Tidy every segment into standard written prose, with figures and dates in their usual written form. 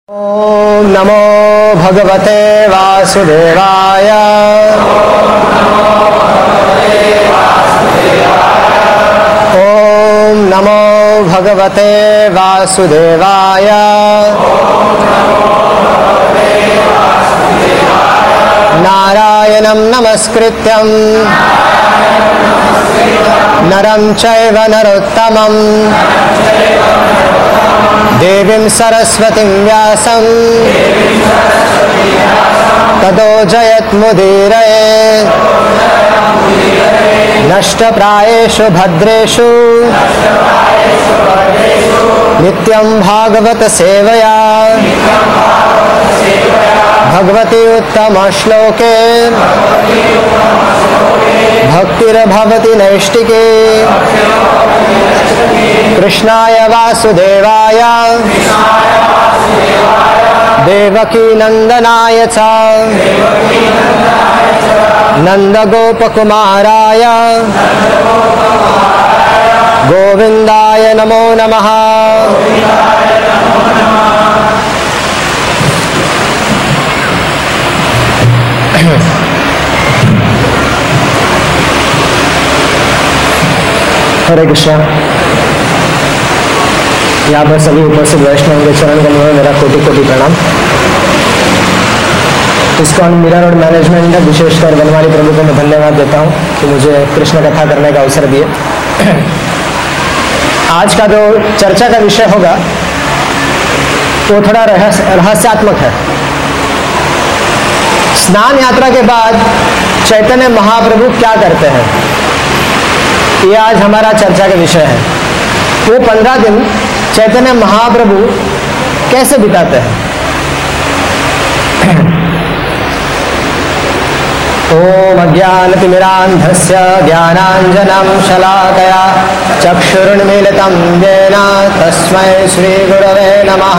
ओम नमो भगवते वासुदेवाय। ओम नमो भगवते वासुदेवाय। नारायणं नमस्कृत्यं नरं चैव नरोत्तमं देवीं सरस्वतीं व्यासं ततो जयत्मुदीरये। नष्टप्रायेषु भद्रेषु नित्यं भागवत सेवया भगवती उत्तमश्लोके भक्तिर्भवति नैष्टिके। कृष्णाय वासुदेवाय देवकी नंदनाय च नंदगोपकुमाराय गोविंदाय नमो नमः। हरे कृष्णा। यहाँ पर सभी उपस्थित वैष्णव के चरण कमलों में मेरा कोटि कोटि प्रणाम। इसको मिरर रोड मैनेजमेंट विशेषकर बनवारी प्रभु को मैं धन्यवाद देता हूँ कि मुझे कृष्ण कथा करने का अवसर दिए। आज का जो चर्चा का विषय होगा वो थोड़ा रहस्यात्मक है। स्नान यात्रा के बाद चैतन्य महाप्रभु क्या करते हैं, ये आज हमारा चर्चा का विषय है। वो 15 दिन चैतन्य महाप्रभु कैसे बिताते हैं। ओम अज्ञानतिमिरान्धस्य ज्ञानाञ्जनं शलाकया चक्षुरुन्मीलितं येन तस्मै श्रीगुरवे नमः।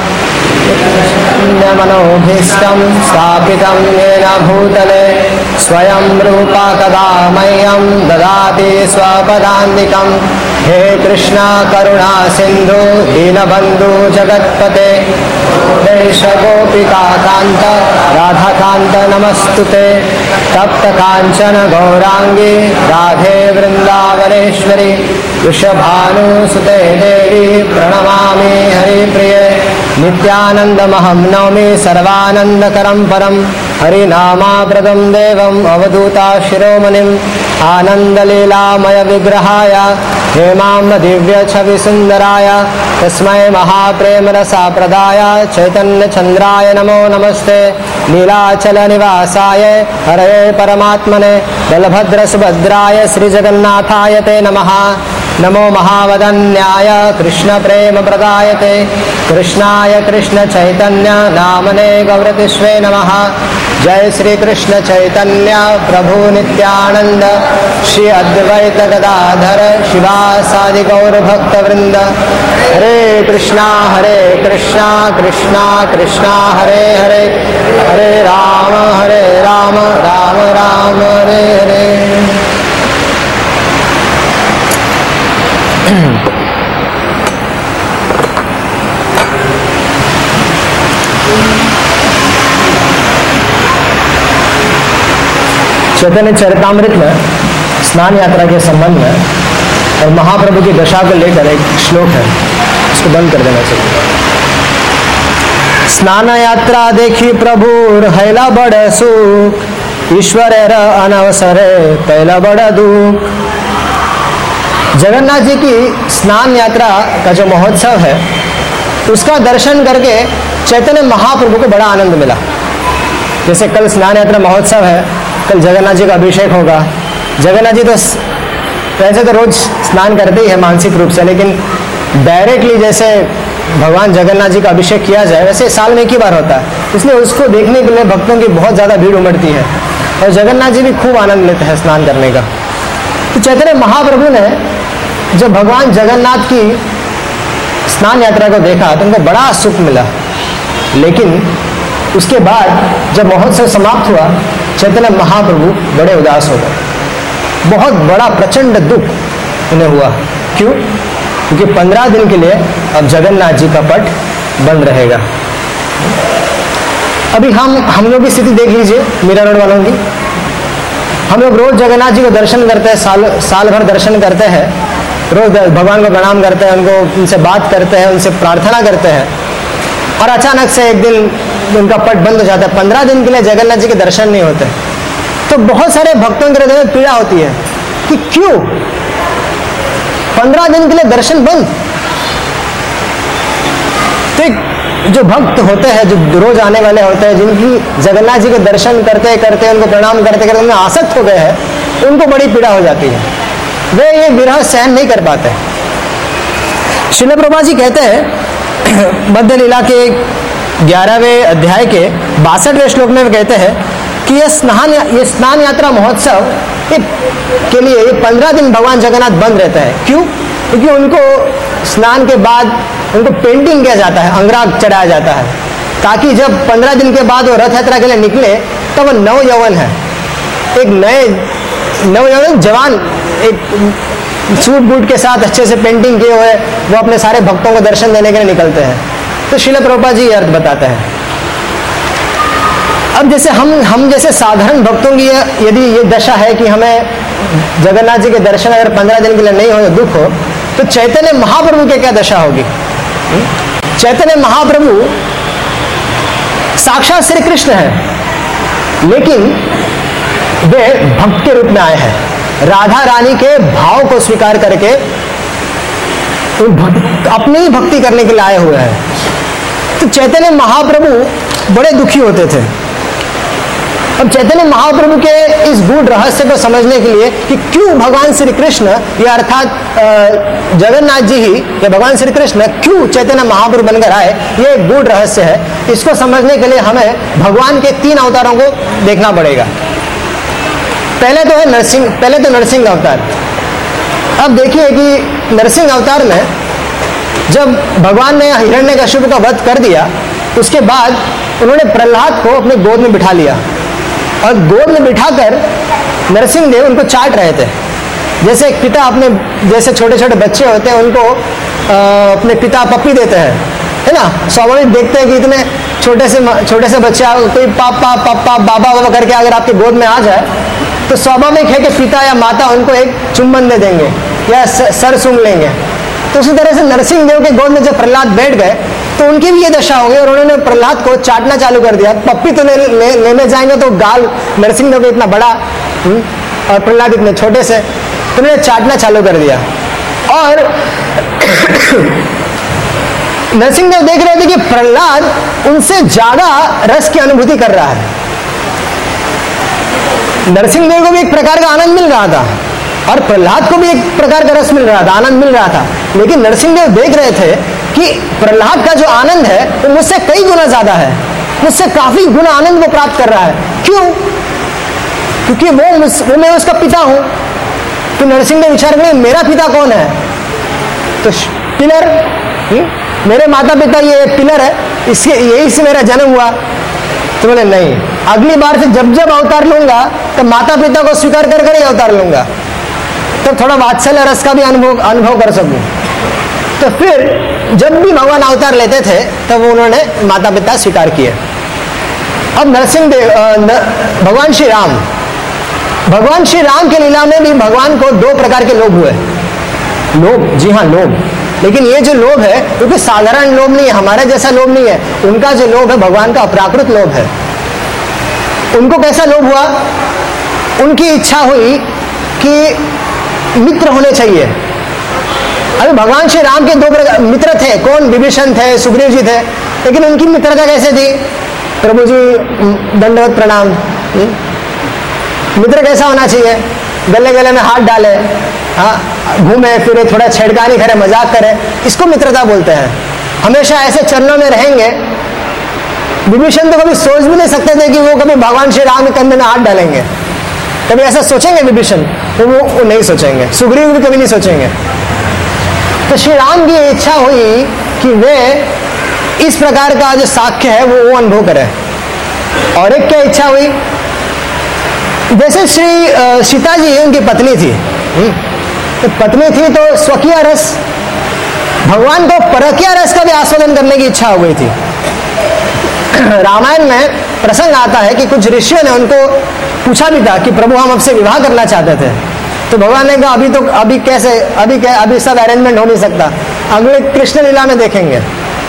मनोभीष्टं स्थापितं येन भूतले स्वयं रूपा कदा मह्यं ददाति स्वपदान्तिकं। हे कृष्ण करुणा सिंधु दीनबंधु जगत्पते देश गोपिका कांत राधा कांत नमस्तुते। तप्त कांचन गौरांगी राधे वृंदावनेश्वरी वृषभानुसुते देवी प्रणमामि हरिप्रिये। नित्यानंदमहं नौमि सर्वानंदकरं परं हरिनामाप्रदं देवम् अवधूता शिरोमणिम्। आनंदलीलामय विग्रहाय हेमाम्ब दिव्य छवि सुंदराय तस्मै महाप्रेम रसाप्रदाय चैतन्य चंद्राय नमो नमस्ते। नीलाचल निवासाय हरे परमात्मने बलभद्र सुभद्राय श्री जगन्नाथाय ते नमः। नमो महावदन्याय कृष्ण प्रेम प्रदायते कृष्णाय कृष्ण चैतन्य नामने गौरतिष्वे नमः। जय श्री कृष्ण चैतन्य प्रभु नित्यानंद श्री अद्वैत गदाधर शिवासादि गौर भक्त वृंद। हरे कृष्णा कृष्णा कृष्णा हरे हरे हरे राम राम राम हरे हरे। चैतन्य चरितामृत में स्नान यात्रा के संबंध में और महाप्रभु की दशा को लेकर एक श्लोक है, इसको बंद कर देना चाहिए। स्नान यात्रा देखी प्रभु हैला बड़ सुख ईश्वर अनवसरे पहला बड़ा दुख। जगन्नाथ जी की स्नान यात्रा का जो महोत्सव है उसका दर्शन करके चैतन्य महाप्रभु को बड़ा आनंद मिला। जैसे कल स्नान यात्रा महोत्सव है, कल जगन्नाथ जी का अभिषेक होगा। जगन्नाथ जी तो वैसे तो रोज स्नान करते ही है मानसिक रूप से, लेकिन डायरेक्टली जैसे भगवान जगन्नाथ जी का अभिषेक किया जाए वैसे साल में एक ही बार होता है, इसलिए उसको देखने के लिए भक्तों की बहुत ज़्यादा भीड़ उमड़ती है और जगन्नाथ जी भी खूब आनंद लेते हैं स्नान करने का। तो चैतन्य महाप्रभु ने जब भगवान जगन्नाथ की स्नान यात्रा को देखा तो उनको बड़ा सुख मिला, लेकिन उसके बाद जब महोत्सव समाप्त हुआ चैतन्य महाप्रभु बड़े उदास हो गए। बहुत बड़ा प्रचंड दुख उन्हें हुआ। क्यों? क्योंकि 15 दिन के लिए अब जगन्नाथ जी का पट बंद रहेगा। अभी हम लोग की स्थिति देख लीजिए, मीरा रोड वालों की। हम लोग रोज जगन्नाथ जी को दर्शन करते हैं, साल भर दर्शन करते हैं, रोज भगवान को प्रणाम करते हैं, उनको उनसे बात करते हैं, उनसे प्रार्थना करते हैं, और अचानक से एक दिन उनका पट बंद हो जाता है, 15 दिन के लिए जगन्नाथ जी के दर्शन नहीं होते। तो बहुत सारे भक्तों के हृदय में पीड़ा होती है कि क्यों 15 दिन के लिए दर्शन बंद। तो जो भक्त होते हैं, जो रोज आने वाले होते हैं, जिनकी जगन्नाथ जी के दर्शन करते करते, उनको प्रणाम करते करते उनमें आसक्त हो गए हैं, उनको बड़ी पीड़ा हो जाती है, वे ये विरह सहन नहीं कर पाते। श्रील प्रभुपाद जी कहते हैं मध्य लीला के 11वें अध्याय के 62वें श्लोक में कहते हैं कि ये स्नान यात्रा महोत्सव के लिए ये 15 दिन भगवान जगन्नाथ बंद रहता है। क्यों? क्योंकि उनको स्नान के बाद उनको पेंटिंग किया जाता है, अंगराग चढ़ाया जाता है, ताकि जब 15 दिन के बाद वो रथ यात्रा के लिए निकले तो वो नव यौवन है, एक नए नव यौवन जवान, एक सूट बूट के साथ अच्छे से पेंटिंग किए हुए वो अपने सारे भक्तों को दर्शन देने के लिए निकलते हैं। तो श्रील प्रभुपाद जी अर्थ बताते हैं। अब जैसे हम जैसे साधारण भक्तों की यदि ये दशा है कि हमें जगन्नाथ जी के दर्शन अगर 15 दिन के लिए नहीं हो तो दुख हो, तो चैतन्य महाप्रभु की क्या दशा होगी? चैतन्य महाप्रभु साक्षात श्री कृष्ण है, लेकिन वे भक्त के रूप में आए हैं, राधा रानी के भाव को स्वीकार करके अपनी ही भक्ति करने के लिए आए हुए हैं। तो चैतन्य महाप्रभु बड़े दुखी होते थे। अब चैतन्य महाप्रभु के इस गूढ़ रहस्य को समझने के लिए कि क्यों भगवान श्री कृष्ण या अर्थात जगन्नाथ जी ही या भगवान श्री कृष्ण क्यों चैतन्य महाप्रभु बनकर आए, ये एक गूढ़ रहस्य है। इसको समझने के लिए हमें भगवान के 3 अवतारों को देखना पड़ेगा। पहले तो नरसिंह अवतार। अब देखिए कि नरसिंह अवतार में जब भगवान ने हिरण्यकश्यप का वध कर दिया, उसके बाद उन्होंने प्रहलाद को अपने गोद में बिठा लिया और गोद में बिठाकर नरसिंह देव उनको चाट रहे थे। जैसे एक पिता अपने जैसे छोटे छोटे बच्चे होते हैं उनको अपने पिता पप्पी देते हैं, है ना। स्वाभाविक देखते हैं कि इतने छोटे से बच्चे कोई पापा पापा बाबा बाबा करके अगर आपके गोद में आ जाए तो स्वाभाविक है कि पिता या माता उनको एक चुम्बन दे देंगे या सर सूंघ लेंगे। तो उसी तरह से नरसिंह देव के गोद में जब प्रहलाद बैठ गए तो उनकी भी ये दशा हो गई और उन्होंने प्रहलाद को चाटना चालू कर दिया। पप्पी तो लेने जाएंगे तो गाल नरसिंह देव को इतना बड़ा और प्रहलाद इतने छोटे से, तो उन्होंने चाटना चालू कर दिया। और नरसिंह देव देख रहे थे कि प्रहलाद उनसे ज्यादा रस की अनुभूति कर रहा है। नरसिंह देव को भी एक प्रकार का आनंद मिल रहा था और प्रहलाद को भी एक प्रकार का रस मिल रहा था, आनंद मिल रहा था। लेकिन नरसिंह देव देख रहे थे कि प्रहलाद का जो आनंद है वो मुझसे कई गुना ज्यादा है, मुझसे काफी गुना आनंद वो प्राप्त कर रहा है। क्यों? क्योंकि वो मैं उसका पिता हूं। तो नरसिंह देव विचार करें मेरा पिता कौन है? तो पिलर, मेरे माता पिता ये पिलर है, इसके यही से मेरा जन्म हुआ। तो बोले नहीं, अगली बार से जब जब अवतार लूंगा तो माता पिता को स्वीकार कर कर ही अवतार लूंगा, तो थोड़ा वात्सल्य रस का भी अनुभव कर सकूं। तो फिर जब भी भगवान अवतार लेते थे तब तो उन्होंने माता पिता स्वीकार किए। अब नरसिंह देव भगवान श्री राम के लीला में भी भगवान को 2 प्रकार के लोभ हुए। लोभ, जी हाँ लोभ। लेकिन ये जो लोभ है क्योंकि साधारण लोभ नहीं है, हमारे जैसा लोभ नहीं है। उनका जो लोभ है भगवान का अपराकृत लोभ है। उनको कैसा लोभ हुआ? उनकी इच्छा हुई कि मित्र होने चाहिए। अभी भगवान श्री राम के 2 मित्र थे। कौन? विभीषण थे, सुग्रीव जी थे। लेकिन उनकी मित्रता कैसे थी? प्रभु जी दंडवत प्रणाम। मित्र कैसा होना चाहिए? गले गले में हाथ डाले, हाँ, घूमे फिरे, थोड़ा छेड़खानी करे, मजाक करे, इसको मित्रता बोलते हैं। हमेशा ऐसे चरणों में रहेंगे। विभीषण तो कभी सोच भी नहीं सकते थे कि वो कभी भगवान श्री राम के कंधे में हाथ डालेंगे। कभी ऐसा सोचेंगे विभीषण? तो वो नहीं सोचेंगे। सुग्रीव भी कभी नहीं सोचेंगे। तो श्री राम की इच्छा हुई कि वे इस प्रकार का जो साक्ष्य है वो अनुभव करें। और एक क्या इच्छा हुई? जैसे श्री सीता जी उनकी पत्नी थी, तो पत्नी थी तो स्वकीय रस, भगवान को परकीय रस का भी आस्वादन करने की इच्छा हो गई थी। रामायण में प्रसंग आता है कि कुछ ऋषियों ने उनको पूछा भी था कि प्रभु हम आपसे विवाह करना चाहते थे। तो भगवान ने कहा अभी सब अरेंजमेंट हो नहीं सकता, अगले कृष्ण लीला में देखेंगे।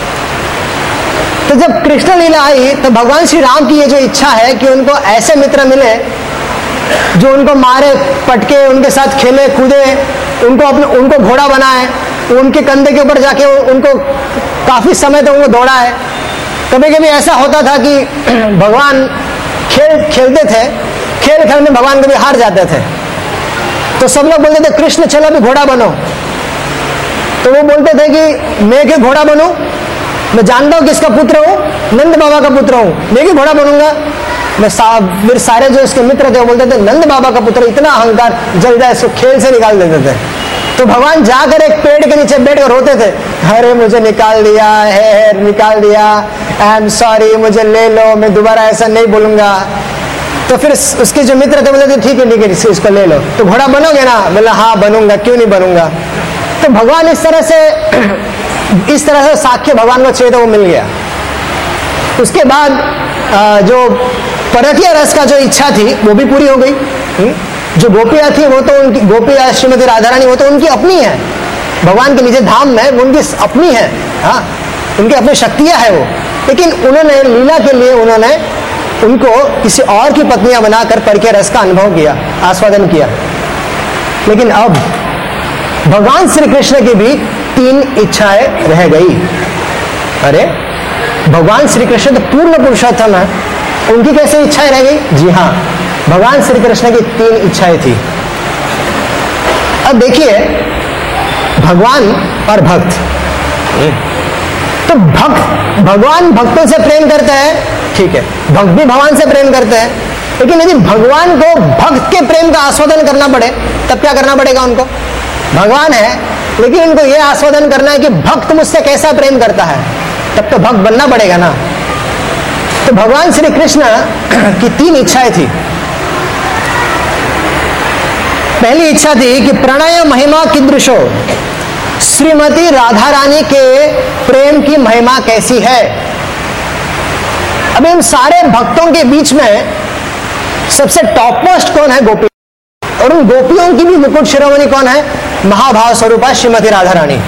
तो जब कृष्ण लीला आई तो भगवान श्री राम की ये जो इच्छा है कि उनको ऐसे मित्र मिले जो उनको मारे पटके, उनके साथ खेले कूदे, उनको घोड़ा बनाए, उनके कंधे के ऊपर जाके उनको काफी समय तक उनको दौड़ाए। कभी कभी ऐसा होता था कि भगवान खेलते थे, खेल में भगवान कभी हार जाते थे, तो सब लोग बोलते थे कृष्ण चलो अभी घोड़ा बनो। तो वो बोलते थे कि मैं क्यों घोड़ा बनूं, मैं जानता हूं किसका पुत्र हूं, नंद बाबा का पुत्र हूं, मैं क्यों घोड़ा बनूंगा। फिर सारे जो उसके मित्र थे वो बोलते थे नंद बाबा का पुत्र, इतना अहंकार, जल्दी इसको खेल से निकाल देते थे। तो भगवान जाकर एक पेड़ के नीचे बैठकर रोते थे, अरे मुझे निकाल दिया है, निकाल दिया, आई एम सॉरी, मुझे ले लो, मैं दोबारा ऐसा नहीं बोलूंगा। तो फिर उसके जो मित्र थे बोलते थे ठीक है इसको ले लो। तो घोड़ा बनोगे ना, बोला हाँ बनूंगा, क्यों नहीं बनूंगा। तो भगवान इस तरह से साक्ष्य भगवान को चाहिए तो वो मिल गया। उसके बाद जो परकीय रस का जो इच्छा थी वो भी पूरी हो गई। जो गोपियां थी वो तो उनकी गोपियां, श्रीमती राधा रानी वो तो उनकी अपनी है, भगवान के नीचे धाम में वो उनकी अपनी है, हाँ उनकी अपनी शक्तियां है वो। लेकिन उन्होंने लीला के लिए उनको किसी और की पत्नियां बनाकर परकीय रस का अनुभव किया, आस्वादन किया। लेकिन अब भगवान श्री कृष्ण की भी 3 इच्छाएं रह गई। अरे भगवान श्री कृष्ण तो पूर्ण पुरुषोत्तम है, उनकी कैसे इच्छाएं रह गई? जी हाँ, भगवान श्री कृष्ण की 3 इच्छाएं थी। अब देखिए भगवान और भक्त, तो भगवान भक्तों से प्रेम करते हैं, ठीक है, भक्त भी भगवान से प्रेम करते हैं, लेकिन यदि भगवान को भक्त के प्रेम का आस्वादन करना पड़े तब क्या करना पड़ेगा उनको? भगवान है लेकिन उनको यह आस्वादन करना है कि भक्त मुझसे कैसा प्रेम करता है, तब तो भक्त बनना पड़ेगा ना। तो भगवान श्री कृष्ण की 3 इच्छाएं थी। पहली इच्छा थी कि प्रणय महिमा कीदृशो, श्रीमती राधा रानी के प्रेम की महिमा कैसी है। अब इन सारे भक्तों के बीच में सबसे टॉप मोस्ट कौन है? गोपी। और उन गोपियों की भी मुकुट शिरोमणि कौन है? महाभाव स्वरूपा श्रीमती राधा रानी।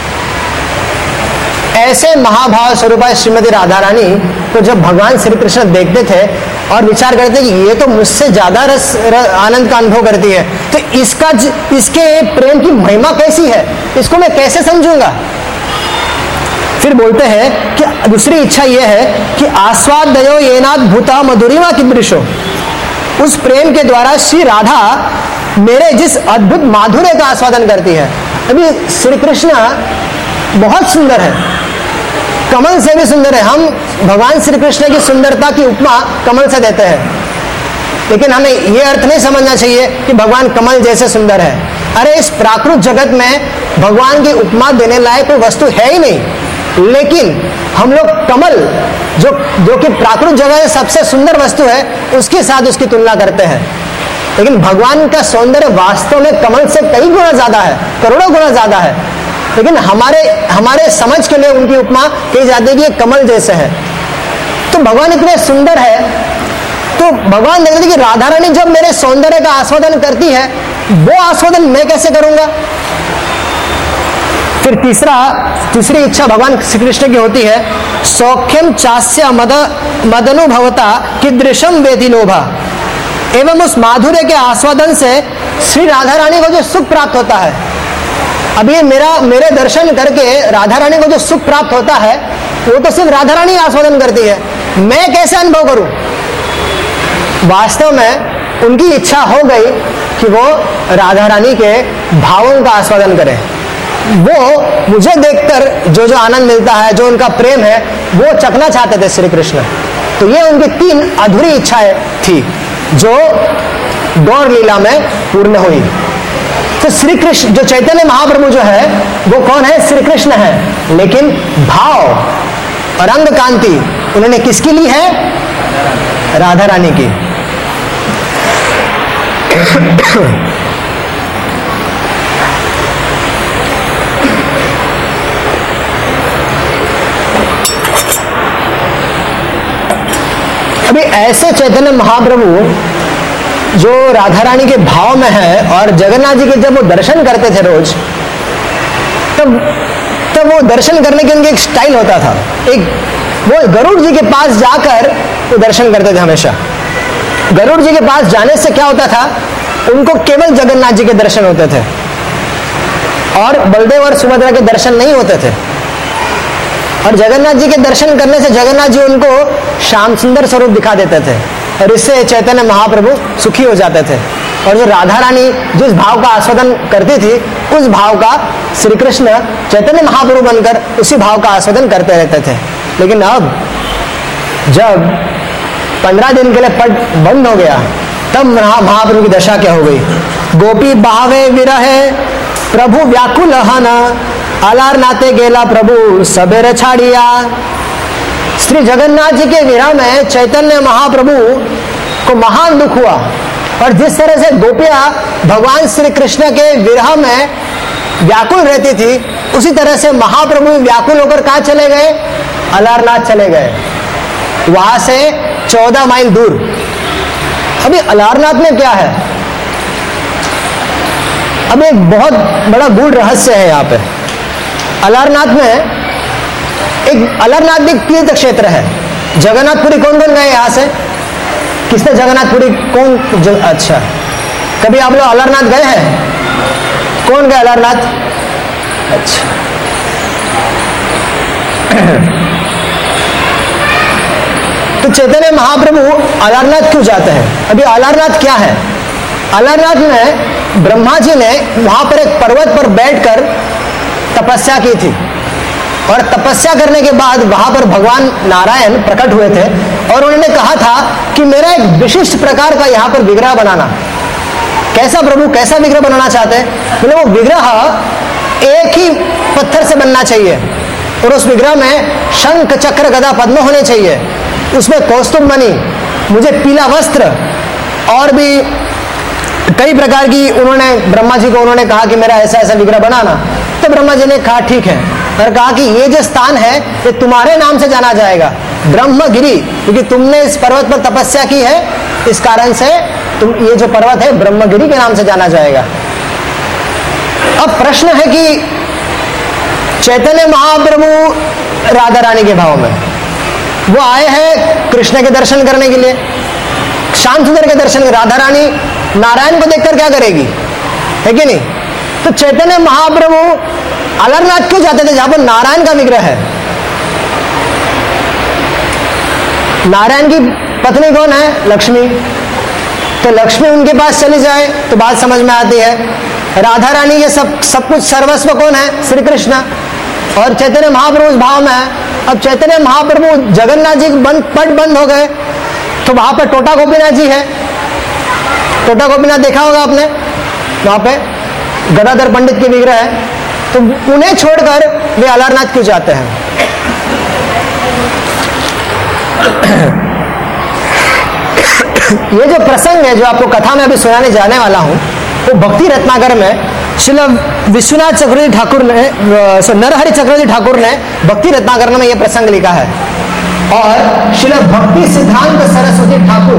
ऐसे महाभाव स्वरूपा श्रीमती राधा रानी को जब भगवान श्री कृष्ण देखते थे और विचार करते कि ये तो मुझसे ज्यादा आनंद का अनुभव करती है, तो इसके प्रेम की महिमा कैसी है, इसको मैं कैसे समझूंगा। फिर बोलते हैं कि दूसरी इच्छा यह है कि आस्वादयो येनाद भूता मधुरिमा कीदृशो, उस प्रेम के द्वारा श्री राधा मेरे जिस अद्भुत माधुर्य का आस्वादन करती है। अभी श्री कृष्ण बहुत सुंदर है, कमल से भी सुंदर है। हम भगवान श्री कृष्ण की सुंदरता की उपमा कमल से देते हैं, लेकिन हमें यह अर्थ नहीं समझना चाहिए कि भगवान कमल जैसे सुंदर है। अरे इस प्राकृत जगत में भगवान की उपमा देने लायक कोई वस्तु है ही नहीं, लेकिन हम लोग कमल जो कि प्राकृत जगत में सबसे सुंदर वस्तु है उसके साथ उसकी तुलना करते हैं। लेकिन भगवान का सौंदर्य वास्तव में कमल से कई गुना ज्यादा है, करोड़ों गुना ज्यादा है। लेकिन हमारे समझ के लिए उनकी उपमा कही जाती है कि ये कमल जैसे है। तो भगवान इतने सुंदर है, तो भगवान देखते कि राधा रानी जब मेरे सौंदर्य का आस्वादन करती है, वो आस्वादन मैं कैसे करूंगा। फिर तीसरी इच्छा भगवान श्री कृष्ण की होती है, सौख्यम चास्य मदनुभवता कीदृशम वेदी लोभा, एवं उस माधुर्य के आस्वादन से श्री राधा रानी को जो सुख प्राप्त होता है। अब ये मेरे दर्शन करके राधा रानी को जो सुख प्राप्त होता है वो तो सिर्फ राधा रानी आस्वादन करती है, मैं कैसे अनुभव करूं। वास्तव में उनकी इच्छा हो गई कि वो राधा रानी के भावों का आस्वादन करें, वो मुझे देखकर जो आनंद मिलता है, जो उनका प्रेम है, वो चखना चाहते थे श्री कृष्ण। तो ये उनकी 3 अधूरी इच्छाएं थी जो गौर लीला में पूर्ण हुई। तो श्री कृष्ण जो चैतन्य महाप्रभु जो है वो कौन है? श्री कृष्ण है, लेकिन भाव और अंग कांति उन्होंने किसकी ली है? राधा रानी की। अभी ऐसे चैतन्य महाप्रभु जो राधा रानी के भाव में है और जगन्नाथ जी के जब वो दर्शन करते थे रोज, तब वो दर्शन करने के उनके एक स्टाइल होता था। एक वो गरुड़ जी के पास जाकर वो दर्शन करते थे हमेशा। गरुड़ जी के पास जाने से क्या होता था, उनको केवल जगन्नाथ जी के दर्शन होते थे और बलदेव और सुभद्रा के दर्शन नहीं होते थे। और जगन्नाथ जी के दर्शन करने से जगन्नाथ जी उनको श्याम सुंदर स्वरूप दिखा देते थे और इससे चैतन्य महाप्रभु सुखी हो जाते थे। और जो राधा रानी जिस भाव का आस्वादन करती थी, उस भाव का श्री कृष्ण चैतन्य महाप्रभु बनकर उसी भाव का आस्वादन करते रहते थे। लेकिन अब जब 15 दिन के लिए पट बंद हो गया, तब महाप्रभु की दशा क्या हो गई। गोपी बावे विरहे प्रभु व्याकुल हन, आलार नाते गेला प्रभु सबेर छाड़िया। श्री जगन्नाथ जी के विरह में चैतन्य महाप्रभु को महान दुख हुआ और जिस तरह से गोपियां भगवान श्री कृष्ण के विरह में व्याकुल रहती थी, उसी तरह से महाप्रभु व्याकुल होकर कहां चले गए, अलारनाथ चले गए, वहां से 14 माइल दूर। अभी अलारनाथ में क्या है, अब एक बहुत बड़ा गूढ़ रहस्य है यहाँ पे। अलारनाथ में एक अलारनाथ एक तीर्थ क्षेत्र है। जगन्नाथपुरी कौन कौन गए यहाँ से, किसने जगन्नाथपुरी कौन अच्छा, कभी आप लोग अलारनाथ गए हैं, कौन गए अलारनाथ? अच्छा तो चैतन्य महाप्रभु अलारनाथ क्यों जाते हैं? अभी अलारनाथ क्या है, अलारनाथ में ब्रह्मा जी ने वहां पर एक पर्वत पर बैठकर तपस्या की थी और तपस्या करने के बाद वहां पर भगवान नारायण प्रकट हुए थे और उन्होंने कहा था कि मेरा एक विशिष्ट प्रकार का यहाँ पर विग्रह बनाना। कैसा प्रभु, कैसा विग्रह बनाना चाहते हैं? मतलब वो विग्रह एक ही पत्थर से बनना चाहिए और उस विग्रह में शंख चक्र गदा पद्म होने चाहिए, उसमें कौस्तुभ मणि, मुझे पीला वस्त्र और भी कई प्रकार की उन्होंने ब्रह्मा जी को उन्होंने कहा कि मेरा ऐसा ऐसा विग्रह बनाना। तो ब्रह्मा जी ने कहा ठीक है, और कहा कि ये जो स्थान है ये तुम्हारे नाम से जाना जाएगा, ब्रह्मगिरी, क्योंकि तुमने इस पर्वत पर तपस्या की है, इस कारण से तुम ये जो पर्वत है ब्रह्मगिरी के नाम से जाना जाएगा। अब प्रश्न है कि चैतन्य महाप्रभु राधा रानी के भाव में वो आए हैं कृष्ण के दर्शन करने के लिए, श्याम सुंदर के दर्शन, राधा रानी नारायण को देखकर क्या करेगी, है कि नहीं? तो चैतन्य महाप्रभु अलारनाथ क्यों जाते थे जहां पर नारायण का विग्रह है? नारायण की पत्नी कौन है? लक्ष्मी। तो लक्ष्मी उनके पास चली जाए तो बात समझ में आती है। राधा रानी के सब कुछ सर्वस्व कौन है? श्री कृष्ण। और चैतन्य महाप्रभु उस भाव में है। अब चैतन्य महाप्रभु जगन्नाथ जी पट बंद हो गए तो वहां पर टोटा गोपीनाथ जी है। टोटा गोपीनाथ देखा होगा आपने, वहां पे गदाधर पंडित के विग्रह है। तो उन्हें छोड़कर वे अलारनाथ क्यों जाते हैं? ये जो प्रसंग है जो आपको कथा में अभी सुनाने जाने वाला हूं, वो भक्ति रत्नाकर में श्रील विश्वनाथ चक्रवर्ती ठाकुर ने, नरहरि चक्रवर्ती ठाकुर ने भक्ति रत्नाकर में यह प्रसंग लिखा है। और श्रील भक्ति सिद्धांत सरस्वती ठाकुर,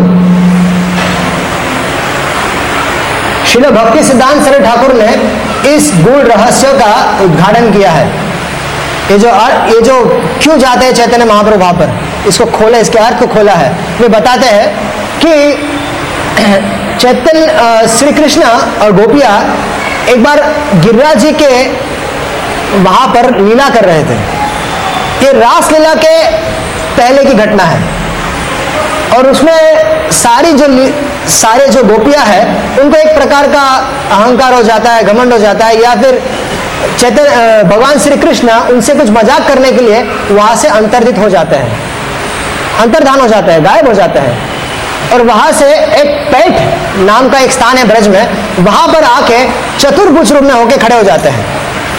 श्रील भक्ति सिद्धांत सरस्वती ठाकुर ने इस गूढ़ रहस्य का उद्घाटन किया है। ये जो क्यों जाते हैं चैतन्य महाप्रभु वहां पर, इसको खोले, इसके अर्थ को खोला है। वे बताते हैं कि चैतन्य श्री कृष्ण और गोपिया एक बार गिरिराज जी के वहां पर लीला कर रहे थे। ये रास लीला के पहले की घटना है और उसमें सारे जो गोपियां हैं उनको एक प्रकार का अहंकार हो जाता है, घमंड हो जाता है, या फिर भगवान श्री कृष्ण उनसे कुछ मजाक करने के लिए वहां से अंतर्धित हो जाते हैं, अंतर्धान हो जाते हैं, गायब हो जाते हैं। और वहां से एक पैठ नाम का एक स्थान है ब्रज में, वहां पर आके चतुर्भुज रूप में होके खड़े हो जाते हैं।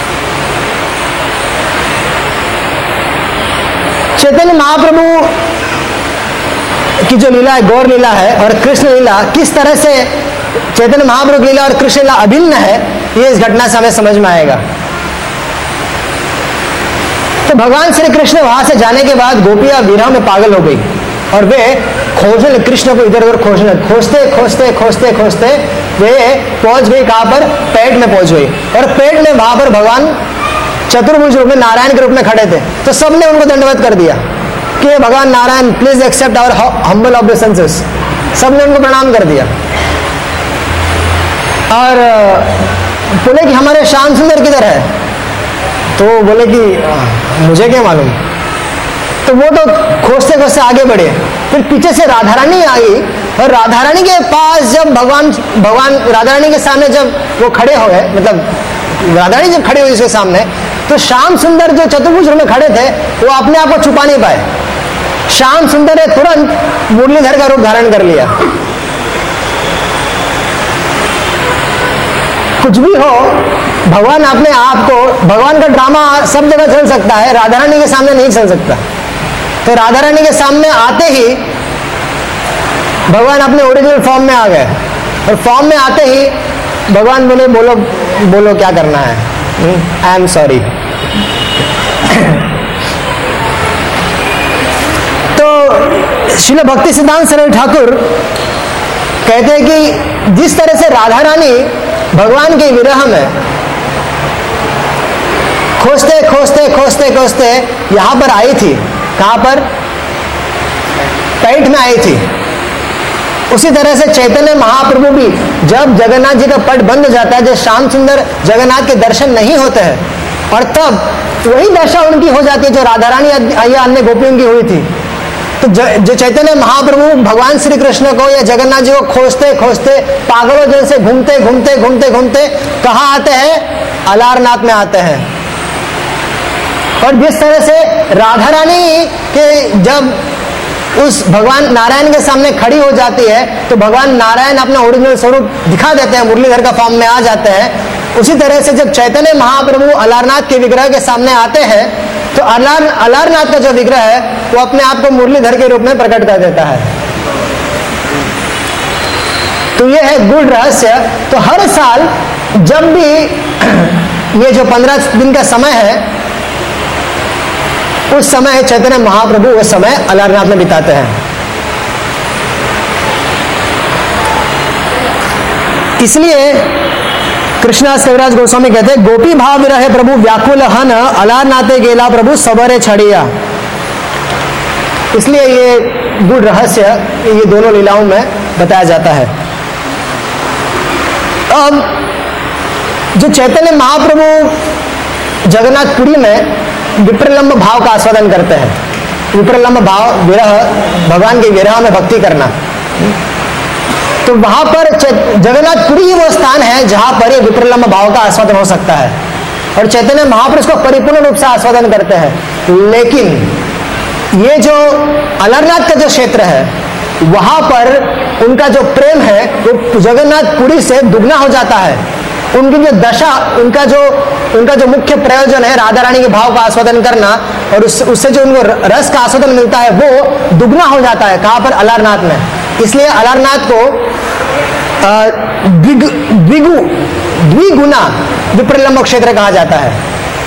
चैतन्य महाप्रभु की जो लीला है, गौर लीला है, और कृष्ण लीला किस तरह से चैतन्य महाप्रभु की लीला और कृष्ण लीला अभिन्न है, ये इस घटना से हमें समझ में आएगा। तो भगवान श्री कृष्ण वहां से जाने के बाद गोपियां विरह में पागल हो गई और वे खोजने, कृष्ण को इधर उधर खोजने, खोजते खोजते खोजते खोजते वे पहुंच गई कहां पर? पेट में पहुंच गई। और पेट में वहां पर भगवान चतुर्भुज रूप में नारायण के रूप में खड़े थे। तो सबने उनको दंडवत कर दिया कि भगवान Narayan please accept our humble obeisances. सबने उनको प्रणाम कर दिया और बोले कि हमारे श्याम सुंदर किधर है? तो बोले कि मुझे क्या मालूम। तो वो तो खोजते खोजते आगे बढ़े। फिर पीछे से राधा रानी आई और राधा रानी के पास जब भगवान राधा रानी के सामने जब वो खड़े हो गए, मतलब राधा रानी जब खड़े हुई उसके सामने, तो श्याम सुंदर जो चतुर्भुज में खड़े थे वो अपने आप को छुपा नहीं पाए। श्याम सुंदर ने तुरंत मुरलीधर का रूप धारण कर लिया। कुछ भी हो, भगवान अपने आप को, भगवान का ड्रामा सब जगह चल सकता है, राधा रानी के सामने नहीं चल सकता। तो राधा रानी के सामने आते ही भगवान अपने ओरिजिनल फॉर्म में आ गए और फॉर्म में आते ही भगवान बोले बोलो बोलो क्या करना है, आई एम सॉरी। तो श्रील भक्ति सिद्धांत सरस्वती ठाकुर कहते हैं कि जिस तरह से राधा रानी भगवान के विरह में खोजते खोजते खोजते खोजते यहां पर आई थी, कहां पर? पेट में आई थी। उसी तरह से चैतन्य महाप्रभु भी जब जगन्नाथ जी का पट बंद हो जाता है, जब श्याम सुंदर जगन्नाथ के दर्शन नहीं होते हैं, और तब वही दशा उनकी हो जाती है जो राधा रानी या अन्य गोपियों की हुई थी। तो जो चैतन्य महाप्रभु भगवान श्री कृष्ण को या जगन्नाथ जी को खोजते खोजते पागलों जैसे घूमते घूमते घूमते घूमते कहाँ आते हैं? अलारनाथ में आते हैं। और जिस तरह से राधा रानी के जब उस भगवान नारायण के सामने खड़ी हो जाती है तो भगवान नारायण अपना ओरिजिनल स्वरूप दिखा देते हैं, मुरलीधर का फॉर्म में आ जाते हैं। उसी तरह से जब चैतन्य महाप्रभु अलारनाथ के विग्रह के सामने आते हैं तो अलारनाथ का जो विग्रह है वो अपने आप को मुरलीधर के रूप में प्रकट कर देता है। तो ये है गुड़ रहस्य। तो हर साल जब भी ये जो 15 दिन का समय है, उस समय चैतन्य महाप्रभु उस समय अलारनाथ में बिताते हैं। इसलिए कृष्णदास कविराज गोस्वामी कहते हैं, गोपी भाव रहे प्रभु व्याकुल हन, अलारनाथे गेला प्रभु सबरे छड़िया। इसलिए ये गुड़ रहस्य ये दोनों लीलाओं में बताया जाता है। अब जो चैतन्य महाप्रभु जगन्नाथपुरी में विप्रलंब भाव का आस्वादन करते हैं, विप्रलंब भाव विरह, भगवान के विरह में भक्ति करना, तो वहां पर जगन्नाथपुरी ही वो स्थान है जहां पर ये विप्रलंब भाव का आस्वादन हो सकता है और चैतन्य महापुरुष को परिपूर्ण रूप से आस्वादन करते हैं। लेकिन ये जो अलारनाथ का जो क्षेत्र है वहां पर उनका जो प्रेम है वो जगन्नाथपुरी से दुगना हो जाता है। उनकी जो दशा, उनका जो मुख्य प्रयोजन है राधा रानी के भाव का आस्वादन करना, और उससे जो उनको रस का आस्वादन मिलता है वो दुगना हो जाता है। कहां पर? अलारनाथ में। इसलिए अलारनाथ को द्विगुना विप्रलंब क्षेत्र कहा जाता है।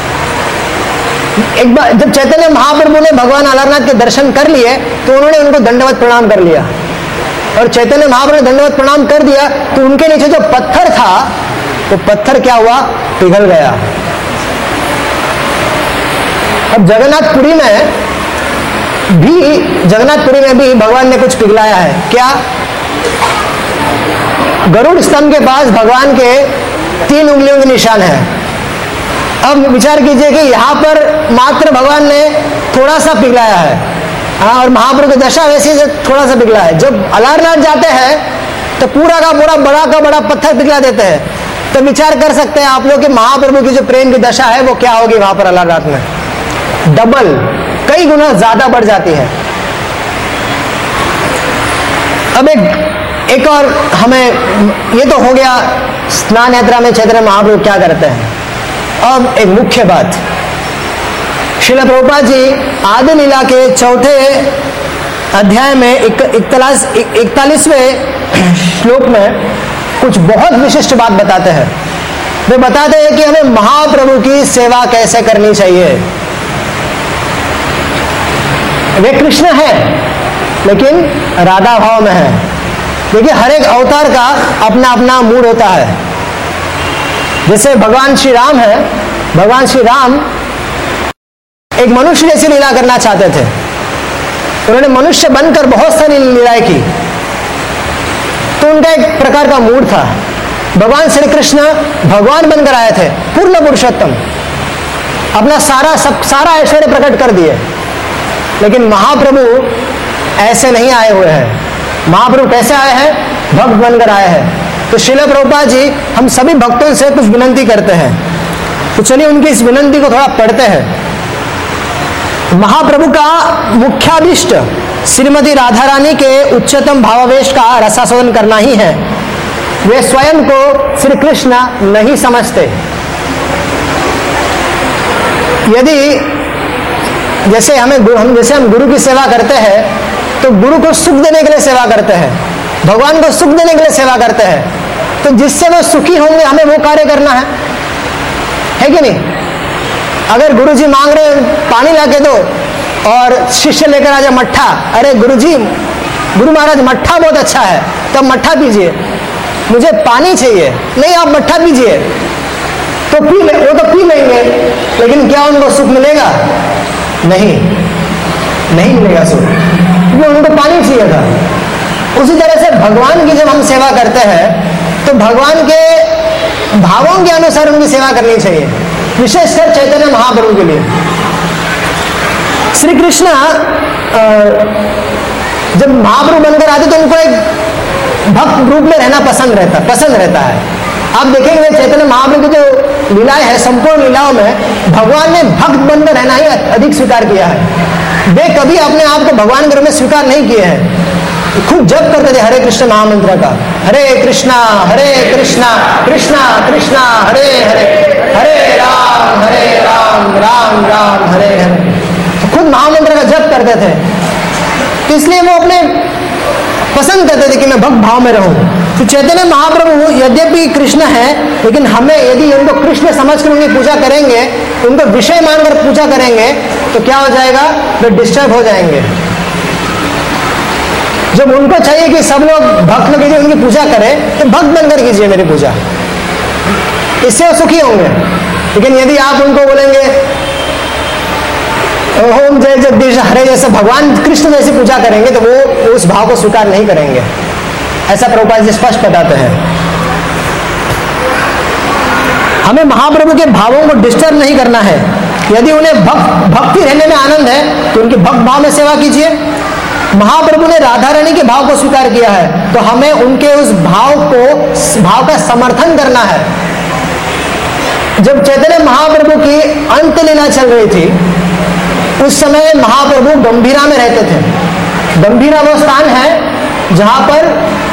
एक बार जब चैतन्य महाप्रभु ने भगवान अलारनाथ के दर्शन कर लिए तो उन्होंने उनको दंडवत प्रणाम कर लिया, और चैतन्य महाप्रभु ने दंडवत प्रणाम कर दिया तो उनके नीचे जो पत्थर था वो पत्थर क्या हुआ? पिघल गया। अब जगन्नाथपुरी में भी भगवान ने कुछ पिघलाया है। क्या? गरुड़ स्तंभ के पास भगवान के 3 उंगलियों के निशान है। अब विचार कीजिए कि यहां पर मात्र भगवान ने थोड़ा सा पिघलाया है, हाँ, और महाप्रभु की दशा वैसी से थोड़ा सा पिघला है। जब अलारनाथ जाते हैं तो पूरा का पूरा बड़ा का बड़ा पत्थर पिघला देते हैं। तो विचार कर सकते हैं आप लोग कि महाप्रभु की जो प्रेम की दशा है वो क्या होगी वहां पर अलारनाथ में? डबल, कई गुना ज्यादा बढ़ जाती है। अब एक और हमें, ये तो हो गया स्नान यात्रा में चैतन्य महाप्रभु क्या करते हैं। अब एक मुख्य बात, श्रील प्रभुपाद जी आदि लीला के 4थे अध्याय में 41वें श्लोक में कुछ बहुत विशिष्ट बात बताते हैं। वे बताते हैं कि हमें महाप्रभु की सेवा कैसे करनी चाहिए। वे कृष्ण हैं, लेकिन राधा भाव में है। देखिए हर एक अवतार का अपना अपना मूड होता है। जैसे भगवान श्री राम है, भगवान श्री राम एक मनुष्य जैसी लीला करना चाहते थे। उन्होंने मनुष्य बनकर बहुत सारी लीलाएं की, तो उनका एक प्रकार का मूड था। भगवान श्री कृष्ण भगवान बनकर आए थे, पूर्ण पुरुषोत्तम, अपना सारा ऐश्वर्य प्रकट कर दिए। लेकिन महाप्रभु ऐसे नहीं आए हुए हैं। महाप्रभु कैसे आए हैं? भक्त बनकर आए हैं। तो श्रील प्रभुपाद जी हम सभी भक्तों से कुछ विनंती करते हैं, तो चलिए उनकी इस विनंती को थोड़ा पढ़ते हैं। महाप्रभु का मुख्याभिष्ट श्रीमती राधा रानी के उच्चतम भावावेश का रसास्वादन करना ही है। वे स्वयं को श्री कृष्ण नहीं समझते। यदि जैसे हम गुरु की सेवा करते हैं, तो गुरु को सुख देने के लिए सेवा करते हैं, भगवान को सुख देने के लिए सेवा करते हैं। तो जिससे वो सुखी होंगे हमें वो कार्य करना है कि नहीं? अगर गुरुजी मांग रहे पानी लाके दो और शिष्य लेकर आ जाए मट्ठा, अरे गुरुजी, गुरु महाराज मट्ठा बहुत अच्छा है, तो आप मट्ठा पीजिए, मुझे पानी चाहिए। नहीं, आप मट्ठा पीजिए, तो वो तो पी लेंगे, लेकिन क्या उनको सुख मिलेगा? नहीं मिलेगा सुख, क्योंकि उनको पानी चाहिए था। उसी तरह से भगवान की जब हम सेवा करते हैं तो भगवान के भावों के अनुसार उनकी सेवा करनी चाहिए, विशेषकर चैतन्य महाप्रभु के लिए। श्री कृष्ण जब महाप्रभु बनकर आते तो उनको एक भक्त रूप में रहना पसंद रहता है। आप देखेंगे चैतन्य महाप्रभु की जो लीलाएं हैं, संपूर्ण लीलाओं में भगवान ने भक्त बनकर रहना ही अधिक स्वीकार किया है। वे कभी अपने आप को भगवान के रूप में स्वीकार नहीं किए हैं। खूब जप करते थे हरे कृष्ण महामंत्र का, हरे कृष्णा कृष्णा कृष्णा हरे हरे, हरे राम राम राम हरे हरे। तो खुद महामंत्र का जप करते थे, इसलिए वो अपने पसंद करते थे कि मैं भक्त भाव में रहूं। तो चैतन्य महाप्रभु यद्यपि कृष्ण है, लेकिन हमें यदि उनको कृष्ण समझकर उनकी पूजा करेंगे, उनको विषय मानकर पूजा करेंगे, तो क्या हो जाएगा? वे डिस्टर्ब हो जाएंगे। जब उनको चाहिए कि सब लोग भक्त लोग उनकी पूजा करें, तो भक्त बनकर कीजिए मेरी पूजा, इससे वो सुखी होंगे। लेकिन यदि आप उनको बोलेंगे ओम जय जगदीश हरे जैसे भगवान कृष्ण जैसी पूजा करेंगे, तो वो उस भाव को स्वीकार नहीं करेंगे। ऐसा प्रभुपाद जी स्पष्ट बताते हैं। हमें महाप्रभु के भावों को डिस्टर्ब नहीं करना है। यदि उन्हें भक्ति रहने में आनंद है तो उनके भक्त भाव में सेवा कीजिए। महाप्रभु ने राधा रानी के भाव को स्वीकार किया है, तो हमें उनके उस भाव का समर्थन करना है। जब चैतन्य महाप्रभु की अंत लीला चल रही थी, उस समय महाप्रभु गंभीरा में रहते थे। गंभीरा वो स्थान है जहां पर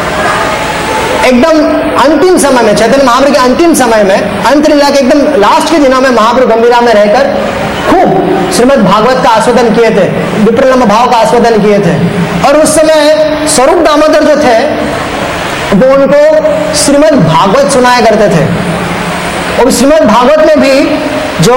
एकदम अंतिम समय में, चैतन्य महाप्रभु के अंतिम समय में, अंत लीला के एकदम लास्ट के दिनों में महाप्रभु गंभीरा में रहकर खूब श्रीमद् भागवत का आस्वादन किए थे, विप्रलम्ब भाव का आस्वादन किए थे। और उस समय स्वरूप दामोदर जो थे वो उनको श्रीमद् भागवत सुनाया करते थे। और श्रीमद् भागवत में भी जो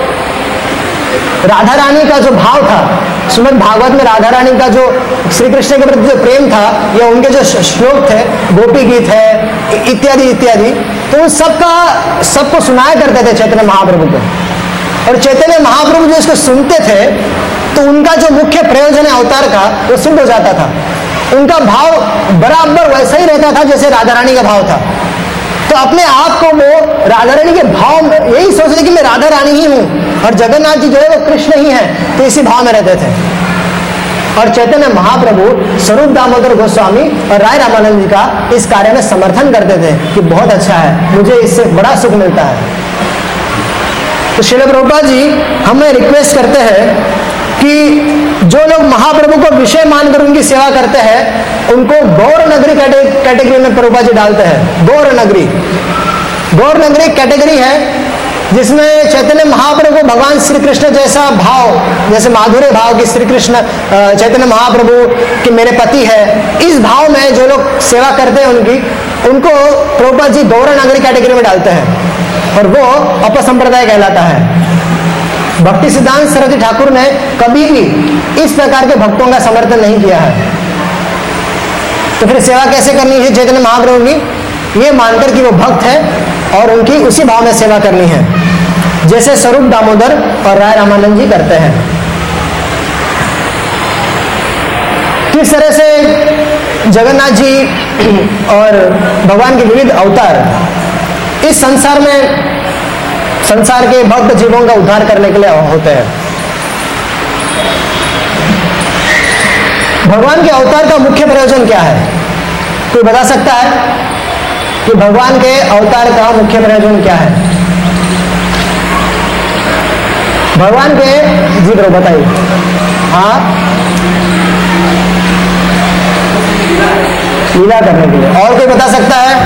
राधा रानी का जो भाव था, श्रीमद् भागवत में राधा रानी का जो श्री कृष्ण के प्रति जो प्रेम था, या उनके जो श्लोक थे, गोपी गीत है इत्यादि इत्यादि, तो उन सबको सुनाया करते थे चैतन्य महाप्रभु को। और चैतन्य महाप्रभु जो इसको सुनते थे, तो उनका जो मुख्य प्रयोजन है अवतार का, वो सिद्ध हो जाता था। उनका भाव बराबर वैसा ही रहता था जैसे राधा रानी का भाव था। तो अपने आप को वो राधा रानी के भाव में यही सोचते कि मैं राधा रानी ही हूं, और जगन्नाथ जी जो है वो कृष्ण ही है, तो इसी भाव में रहते थे। और चैतन्य महाप्रभु स्वरूप दामोदर गोस्वामी और राय रामानंद जी का इस कार्य में समर्थन करते थे कि बहुत अच्छा है, मुझे इससे बड़ा सुख मिलता है। तो श्रील प्रभुपाद जी हमें रिक्वेस्ट करते हैं कि जो लोग महाप्रभु को विषय मानकर उनकी सेवा करते हैं, उनको गौर नगरी कैटेगरी में प्रभुपाद जी डालते हैं। गौर नगरी कैटेगरी है जिसमें चैतन्य महाप्रभु को भगवान श्री कृष्ण जैसा भाव, जैसे माधुर्य भाव की श्री कृष्ण चैतन्य महाप्रभु कि मेरे पति है, इस भाव में जो लोग सेवा करते हैं उनको प्रभुपाद जी गौर नगरी कैटेगरी में डालते हैं, और वो अपसंप्रदाय कहलाता है। भक्ति सिद्धांत सरस्वती ठाकुर ने कभी भी इस प्रकार के भक्तों का समर्थन नहीं किया है। तो फिर सेवा कैसे करनी है चैतन्य महाप्रभु की? ये मानकर कि वो भक्त है और उनकी उसी भाव में सेवा करनी है, जैसे स्वरूप दामोदर और राय रामानंद जी करते हैं। किस तरह से जगन्नाथ जी और भगवान के विविध अवतार इस संसार में संसार के भक्त जीवों का उद्धार करने के लिए होते हैं। भगवान के अवतार का मुख्य प्रयोजन क्या है? कोई बता सकता है कि भगवान के अवतार का मुख्य प्रयोजन क्या है? भगवान के जी करो बताइए। हाँ, लीला करने के लिए। और कोई बता सकता है?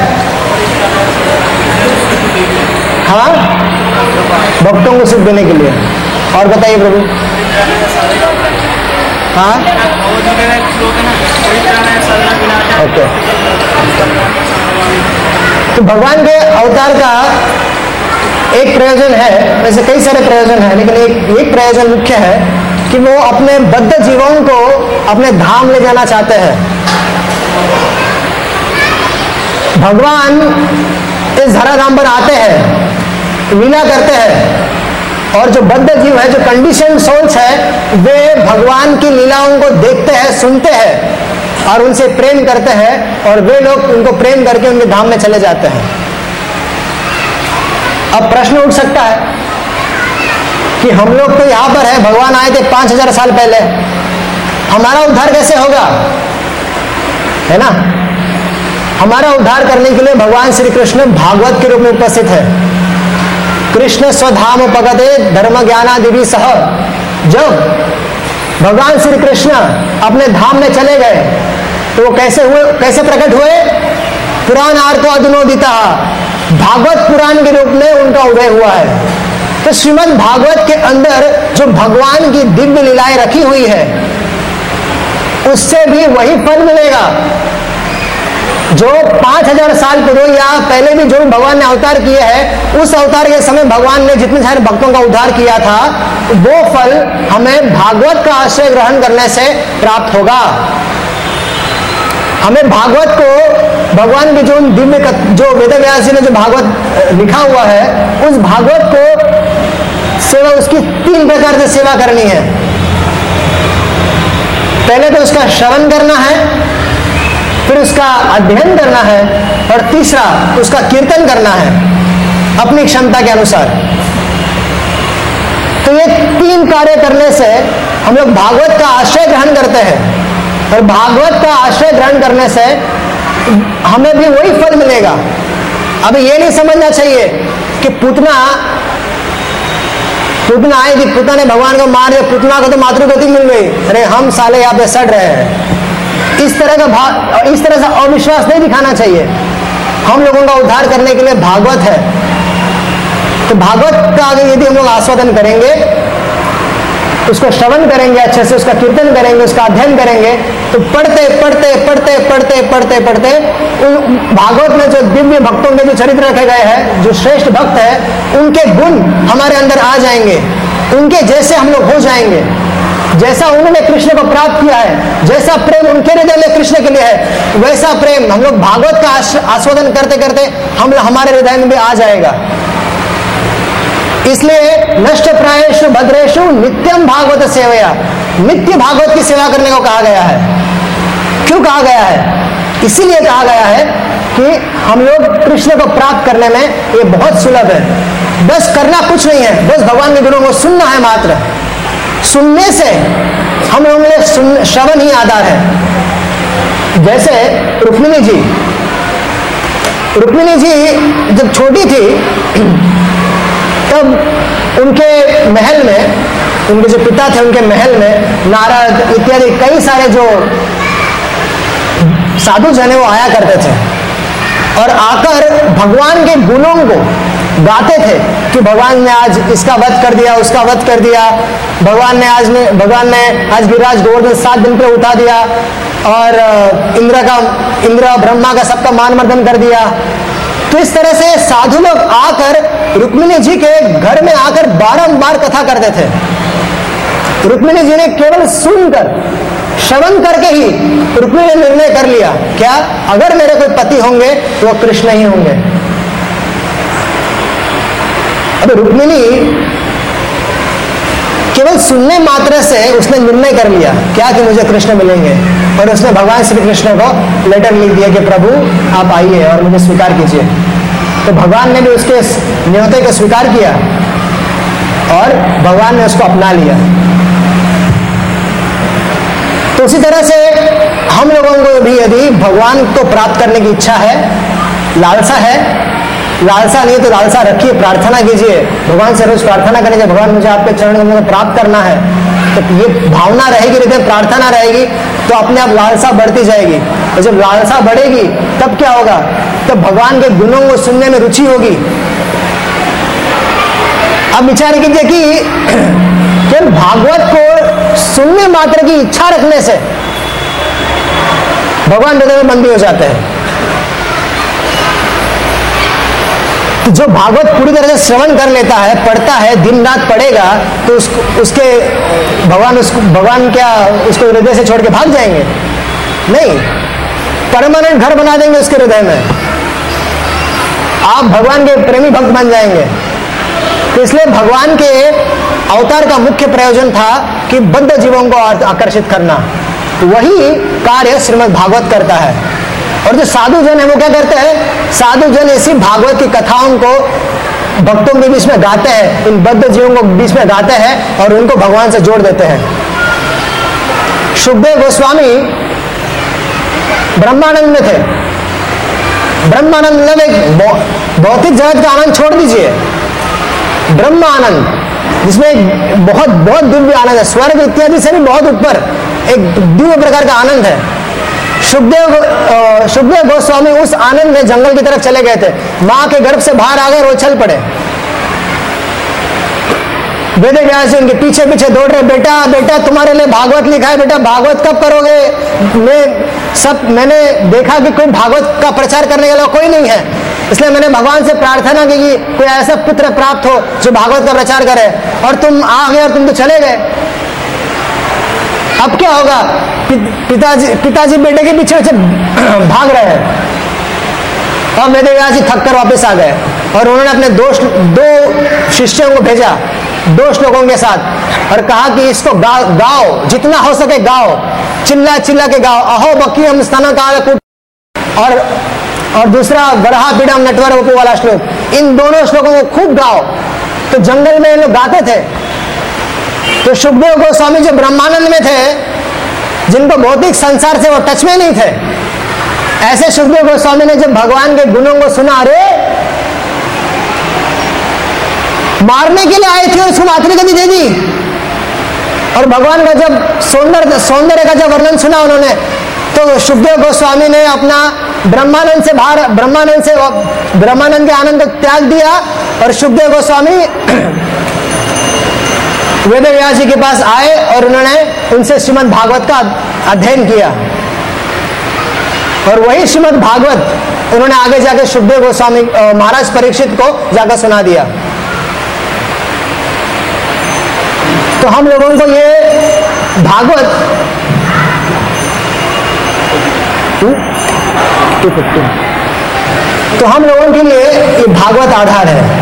हाँ, भक्तों को सुख देने के लिए। और बताइए प्रभु। हाँ, ओके। तो भगवान के अवतार का एक प्रयोजन है, वैसे कई सारे प्रयोजन है, लेकिन एक प्रयोजन मुख्य है कि वो अपने बद्ध जीवों को अपने धाम ले जाना चाहते हैं। भगवान इस धराधाम पर आते हैं, लीला करते हैं, और जो बद्ध जीव है, जो कंडीशन सोल्स है, वे भगवान की लीलाओं को देखते हैं, सुनते हैं और उनसे प्रेम करते हैं, और वे लोग उनको प्रेम करके उनके धाम में चले जाते हैं। अब प्रश्न उठ सकता है कि हम लोग तो यहां पर है, भगवान आए थे 5000 साल पहले, हमारा उद्धार कैसे होगा? है ना? हमारा उद्धार करने के लिए भगवान श्री कृष्ण भागवत के रूप में उपस्थित है। कृष्ण स्वधाम पगते धर्म ज्ञानादिवि सह। जब भगवान श्री कृष्ण अपने धाम में चले गए तो वो कैसे हुए, कैसे प्रकट हुए? पुराण आर्तो अधुनोदिता, भागवत पुराण के रूप में उनका उदय हुआ है। तो श्रीमद् भागवत के अंदर जो भगवान की दिव्य लीलाएं रखी हुई है, उससे भी वही फल मिलेगा जो 5000 साल पूर्व या पहले भी जो भगवान ने अवतार किए हैं, उस अवतार के समय भगवान ने जितने सारे भक्तों का उद्धार किया था, वो फल हमें भागवत का आश्रय ग्रहण करने से प्राप्त होगा। हमें भागवत को, भगवान की जो दिव्य जो वेद व्यास जी ने जो भागवत लिखा हुआ है, उस भागवत को सेवा, उसकी 3 प्रकार से सेवा करनी है। पहले तो उसका श्रवण करना है, फिर उसका अध्ययन करना है, और तीसरा उसका कीर्तन करना है अपनी क्षमता के अनुसार। तो ये 3 कार्य करने से हम लोग भागवत का आश्रय ग्रहण करते हैं, और भागवत का आश्रय ग्रहण करने से हमें भी वही फल मिलेगा। अब ये नहीं समझना चाहिए कि पुतना आई थी, पुतना ने भगवान को मार दिया, पुतना को तो मातृगति मिल गई, अरे हम साले यहाँ पे सड़ रहे हैं। इस तरह से अविश्वास नहीं दिखाना चाहिए। हम लोगों का उद्धार करने के लिए भागवत है, तो भागवत का आगे यदि हम लोग आस्वादन करेंगे, उसको श्रवण करेंगे, अच्छे से उसका कीर्तन करेंगे, उसका अध्ययन करेंगे, तो पढ़ते पढ़ते पढ़ते पढ़ते पढ़ते पढ़ते भागवत में जो दिव्य भक्तों के जो चरित्र रखे गए हैं, जो श्रेष्ठ भक्त है, उनके गुण हमारे अंदर आ जाएंगे, उनके जैसे हम लोग हो जाएंगे। जैसा उन्होंने कृष्ण को प्राप्त किया है, जैसा प्रेम उनके हृदय में कृष्ण के लिए है, वैसा प्रेम हम लोग भागवत का आस्वादन करते करते हमारे हृदय में भी आ जाएगा। इसलिए नष्ट प्रायेषु भद्रेषु नित्यम भागवत सेवया, नित्य भागवत की सेवा करने को कहा गया है। क्यों कहा गया है? इसीलिए कहा गया है कि हम लोग कृष्ण को प्राप्त करने में ये बहुत सुलभ है। बस करना कुछ नहीं है, बस भगवान के गुणों को सुनना है मात्र। सुनने से हम लोगों में श्रवण ही आधार है। जैसे रुक्मिणी जी जब छोटी थी, तब उनके महल में, उनके जो पिता थे उनके महल में नारद इत्यादि कई सारे जो साधु जन वो आया करते थे, और आकर भगवान के गुणों को गाते थे कि भगवान ने आज इसका वध कर दिया, उसका वध कर दिया, भगवान ने आज गिरिराज गोवर्धन 7 दिन पे उठा दिया, और इंद्र ब्रह्मा का सबका मान मर्दन कर दिया। तो इस तरह से साधु लोग आकर रुक्मिणी जी के घर में आकर बारंबार कथा करते थे। रुक्मिणी जी ने केवल सुनकर श्रवण करके ही रुक्मिणी ने निर्णय कर लिया, क्या, अगर मेरे कोई पति होंगे तो वो कृष्ण ही होंगे। अब रुक्मिणी केवल सुनने मात्र से उसने निर्णय कर लिया क्या कि मुझे कृष्ण मिलेंगे, और उसने भगवान श्री कृष्ण को लेटर लिख दिया कि प्रभु आप आइए और मुझे स्वीकार कीजिए। तो भगवान ने भी उसके न्योते को स्वीकार किया और भगवान ने उसको अपना लिया। तो उसी तरह से हम लोगों को भी यदि भगवान को प्राप्त करने की इच्छा है, लालसा है, लालसा नहीं तो लालसा रखिए, प्रार्थना कीजिए, भगवान से रोज प्रार्थना करेंगे, भगवान मुझे आपके चरण में प्राप्त करना है। तो ये भावना रहेगी, हृदय प्रार्थना रहेगी तो अपने आप लालसा बढ़ती जाएगी। और जब लालसा बढ़ेगी तब क्या होगा, तब भगवान के गुणों को सुनने में रुचि होगी। अब विचार कीजिए कि केवल भागवत को सुनने मात्र की इच्छा रखने से भगवान हृदय में बंदी हो जाते हैं। जो भागवत पूरी तरह से श्रवण कर लेता है, पढ़ता है, दिन रात पढ़ेगा, तो उसके भगवान क्या उसको हृदय से छोड़ के भाग जाएंगे? नहीं, परमानेंट घर बना देंगे उसके हृदय में। आप भगवान के प्रेमी भक्त बन जाएंगे। तो इसलिए भगवान के अवतार का मुख्य प्रयोजन था कि बद्ध जीवों को आकर्षित करना। वही कार्य श्रीमद् भागवत करता है। और जो साधु जन है वो क्या करते हैं? साधु जन इसी भागवत की कथाओं को भक्तों के बीच में गाते हैं, इन बद्ध जीवों को बीच में गाते हैं और उनको भगवान से जोड़ देते हैं। सुखदेव गोस्वामी ब्रह्मानंद में थे। ब्रह्मानंद मतलब एक भौतिक जगत का आनंद छोड़ दीजिए, ब्रह्मानंद जिसमें बहुत बहुत दिव्य आनंद है, स्वर्ग इत्यादि से भी बहुत ऊपर एक दिव्य प्रकार का आनंद है। सुखदेव गोस्वामी उस आनंद में जंगल की तरफ चले गए थे। मां के गर्भ से बाहर आ गए और चल पड़े। वेद व्यास जी उनके पीछे पीछे दौड़ रहे, बेटा बेटा तुम्हारे लिए भागवत लिखा है, बेटा भागवत कब करोगे? मैंने देखा कि कोई भागवत का प्रचार करने वाला कोई नहीं है, इसलिए मैंने भगवान से प्रार्थना की कि कोई ऐसा पुत्र प्राप्त हो जो भागवत का प्रचार करे, और तुम आ गए और तुम तो चले गए। अब क्या होगा? पिताजी बेटे के पीछे भाग रहे हैं। और वेद व्यास जी थक कर वापिस आ गए और उन्होंने अपने दो शिष्यों को भेजा 2 श्लोकों के साथ और कहा कि इसको गाओ, जितना हो सके गाओ, चिल्ला चिल्ला के गाओ। अहो बकीयम स्तन काल, और दूसरा बरहा पीड़म नटवर वपु वाला श्लोक, इन दोनों श्लोकों को खूब गाओ। तो जंगल में लोग गाते थे। तो सुखदेव गोस्वामी जो ब्रह्मानंद में थे, जिनको भौतिक संसार से वो टच में नहीं थे, ऐसे सुखदेव गोस्वामी ने जब भगवान के गुणों को सुना, अरे मारने के लिए आए थे और उसको मातृ गति दे दी। और भगवान का जब सौंदर्य का जब वर्णन सुना उन्होंने, तो सुखदेव गोस्वामी ने अपना ब्रह्मानंद के आनंद को त्याग दिया और सुखदेव गोस्वामी वेद व्यास जी के पास आए और उन्होंने उनसे श्रीमद् भागवत का अध्ययन किया। और वही श्रीमद् भागवत उन्होंने आगे जाकर सुखदेव गोस्वामी महाराज परीक्षित को जाकर सुना दिया। तो हम लोगों को ये भागवत तो हम लोगों के लिए ये भागवत आधार है।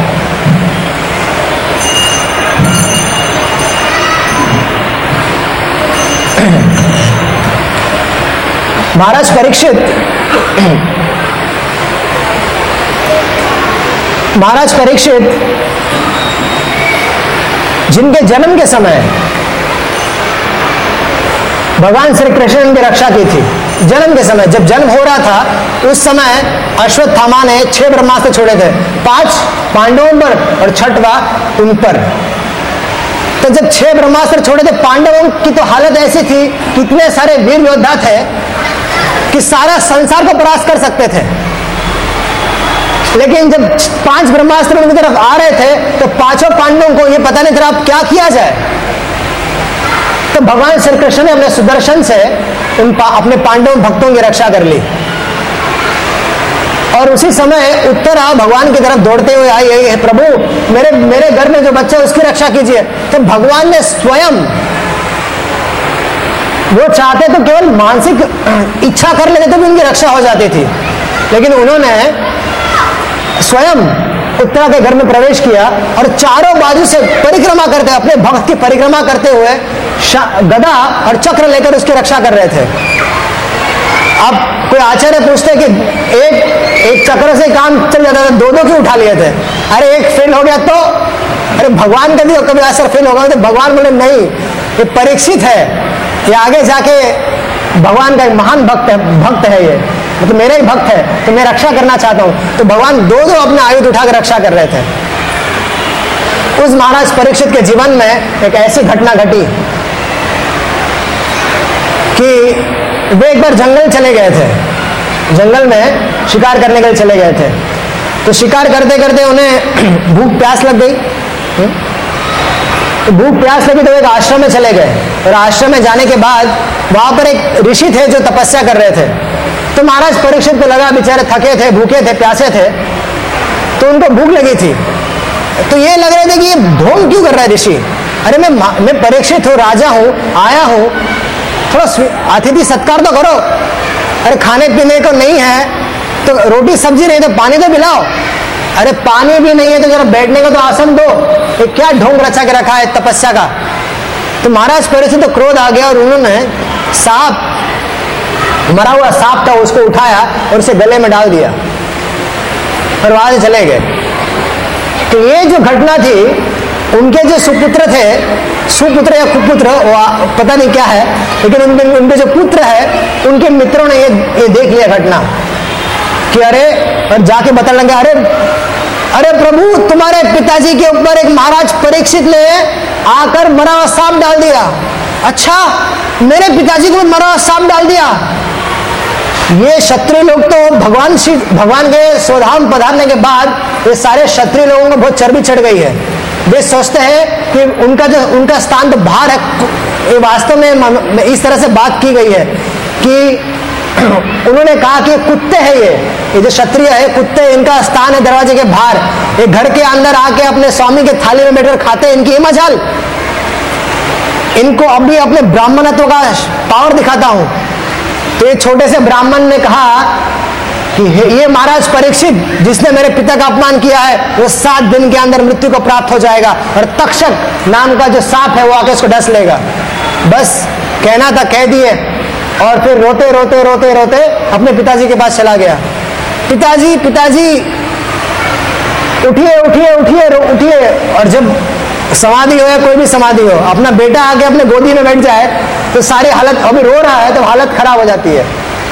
महाराज परीक्षित जिनके जन्म के समय भगवान श्री कृष्ण ने रक्षा की थी, जन्म के समय जब जन्म हो रहा था उस समय अश्वत्थामा ने 6 ब्रह्मास्त्र छोड़े थे, 5 पांडवों पर और 6वां उन पर। तो जब 6 ब्रह्मास्त्र छोड़े थे, पांडवों की तो हालत ऐसी थी कि इतने सारे वीर योद्धा थे कि सारा संसार को परास्त कर सकते थे। लेकिन जब 5 ब्रह्मास्त्र उनकी तरफ आ रहे थे तो 5 पांडवों को ये पता नहीं था अब क्या किया जाए। तो भगवान श्री कृष्ण ने अपने सुदर्शन से अपने पांडव भक्तों की रक्षा कर ली। और उसी समय उत्तरा भगवान की तरफ दौड़ते हुए आई, है प्रभु मेरे घर में जो बच्चा है उसकी रक्षा कीजिए। तो भगवान ने स्वयं वो चाहते तो केवल मानसिक इच्छा कर लेते तो भी उनकी रक्षा हो जाती थी, लेकिन उन्होंने स्वयं उत्तरा के घर में प्रवेश किया और चारों बाजू से परिक्रमा करते, अपने भक्त की परिक्रमा करते हुए गदा और चक्र लेकर उसकी रक्षा कर रहे थे। अब कोई आचार्य पूछते कि एक चक्र से काम चल जाता था, दो क्यों उठा लिए थे? अरे एक फेल हो गया तो अरे भगवान कभी कभी असर फेल होगा तो भगवान बोले नहीं, ये परीक्षित है, ये आगे जाके भगवान का एक महान भक्त है, ये मतलब मेरा ही भक्त है, तो मैं रक्षा करना चाहता हूं। तो भगवान दो अपने आयुध उठाकर रक्षा कर रहे थे। उस महाराज परीक्षित के जीवन में एक ऐसी घटना घटी कि वे एक बार जंगल चले गए थे, जंगल में शिकार करने के लिए चले गए थे। तो शिकार करते करते उन्हें भूख प्यास लग गई। तो भूख प्यास लगी तो एक आश्रम में चले गए, और आश्रम में जाने के बाद वहां पर एक ऋषि थे जो तपस्या कर रहे थे। तो महाराज परीक्षित को लगा बेचारे थके थे, भूखे थे, प्यासे थे, तो उनको भूख लगी थी। तो ये लग रहे थे कि ये ढोंग क्यों कर रहा है ऋषि? अरे मैं परीक्षित हूँ, राजा हूँ, आया हूँ, थोड़ा अतिथि सत्कार तो करो। अरे खाने पीने को नहीं है तो रोटी सब्जी नहीं तो पानी तो पिलाओ। अरे पानी भी नहीं है तो जरा बैठने को तो आसन दो। ये क्या ढोंग रचा के रखा है तपस्या का? तो महाराज परीक्षित तो क्रोध आ गया और उन्होंने सांप, मरा हुआ सांप था, उसको उठाया और उसे गले में डाल दिया और वहां से चले गए। तो ये जो घटना थी, उनके जो सुपुत्र थे, सुपुत्र या कुपुत्र वो पता नहीं क्या है, लेकिन उनके जो पुत्र है उनके मित्रों ने ये देख लिया घटना कि अरे, और जाके बताने लगे अरे प्रभु, तुम्हारे पिताजी के ऊपर एक महाराज परीक्षित ने आकर मरा हुआ सांप डाल दिया। अच्छा, मेरे पिताजी को मरा हुआ सांप डाल दिया। ये क्षत्रिय लोग तो भगवान के स्वधाम पधारने के बाद ये सारे क्षत्रिय लोगों को बहुत चर्बी चढ़ गई है। वे सोचते हैं कि उनका स्थान तो बाहर है। ये वास्तव में इस तरह से बात की गई है कि उन्होंने कहा कि कुत्ते हैं, ये जो क्षत्रिय है कुत्ते, इनका स्थान है दरवाजे के बाहर। ये घर के अंदर आके अपने स्वामी के थाली में बैठकर खाते हैं, इनकी ये मजाल। इनको अभी अपने ब्राह्मणत्व का पावर दिखाता हूं। तो ये छोटे से ब्राह्मण ने कहा कि ये महाराज परीक्षित, जिसने मेरे पिता का अपमान किया है, वो 7 दिन के अंदर मृत्यु को प्राप्त हो जाएगा, और तक्षक नाम का जो सांप है वो आके उसको डस लेगा। बस कहना था, कह दिए, और फिर रोते रोते रोते रोते अपने पिताजी के पास चला गया। पिताजी उठिए उठिए उठिए उठिए। और जब समाधि हो या कोई भी समाधि हो, अपना बेटा आके अपने गोदी में बैठ जाए तो सारी हालत, अभी रो रहा है तो हालत खराब हो जाती है।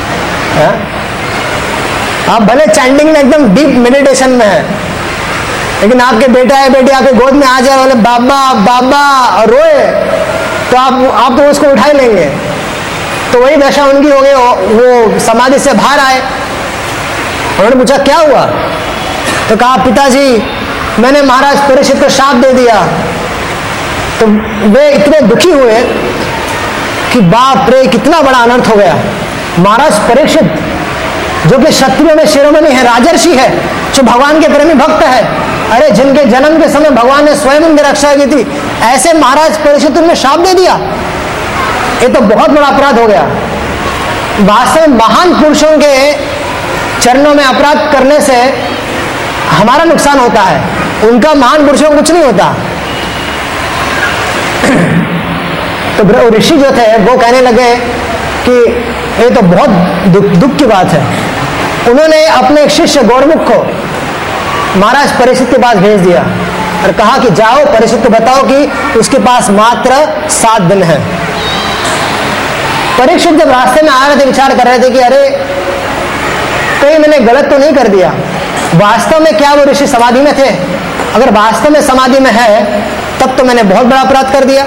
आप भले चैंटिंग में एकदम डीप मेडिटेशन में है, लेकिन आपके बेटा या बेटी आपके गोद में आ जाए, बोले बाबा बाबा और रोए, तो आप तो उसको उठा ही लेंगे। तो वही दशा उनकी हो गई। वो समाधि से बाहर आए, उन्होंने पूछा क्या हुआ? तो कहा पिताजी, मैंने महाराज परीक्षित को शाप दे दिया। तो वे इतने दुखी हुए कि बाप रे, कितना बड़ा अनर्थ हो गया। महाराज परीक्षित जो कि क्षत्रियों में शिरोमणि है, राजर्षि है, जो भगवान के प्रेमी भक्त है, अरे जिनके जन्म के समय भगवान ने स्वयं उनकी रक्षा की थी, ऐसे महाराज परीक्षित उन्हें शाप दे दिया। ये तो बहुत बड़ा अपराध हो गया। वास्तव में महान पुरुषों के चरणों में अपराध करने से हमारा नुकसान होता है, उनका महान पुरुषों को कुछ नहीं होता। तो ऋषि जो थे वो कहने लगे कि ये तो बहुत दुख की बात है। उन्होंने अपने एक शिष्य गौरमुख को महाराज परीक्षित के पास भेज दिया और कहा कि जाओ परीक्षित को बताओ कि उसके पास मात्र 7 दिन है। परीक्षित जब रास्ते में आ रहे थे, विचार कर रहे थे कि अरे कहीं मैंने गलत तो नहीं कर दिया। वास्तव में क्या वो ऋषि समाधि में थे? अगर वास्तव में समाधि में है तब तो मैंने बहुत बड़ा अपराध कर दिया।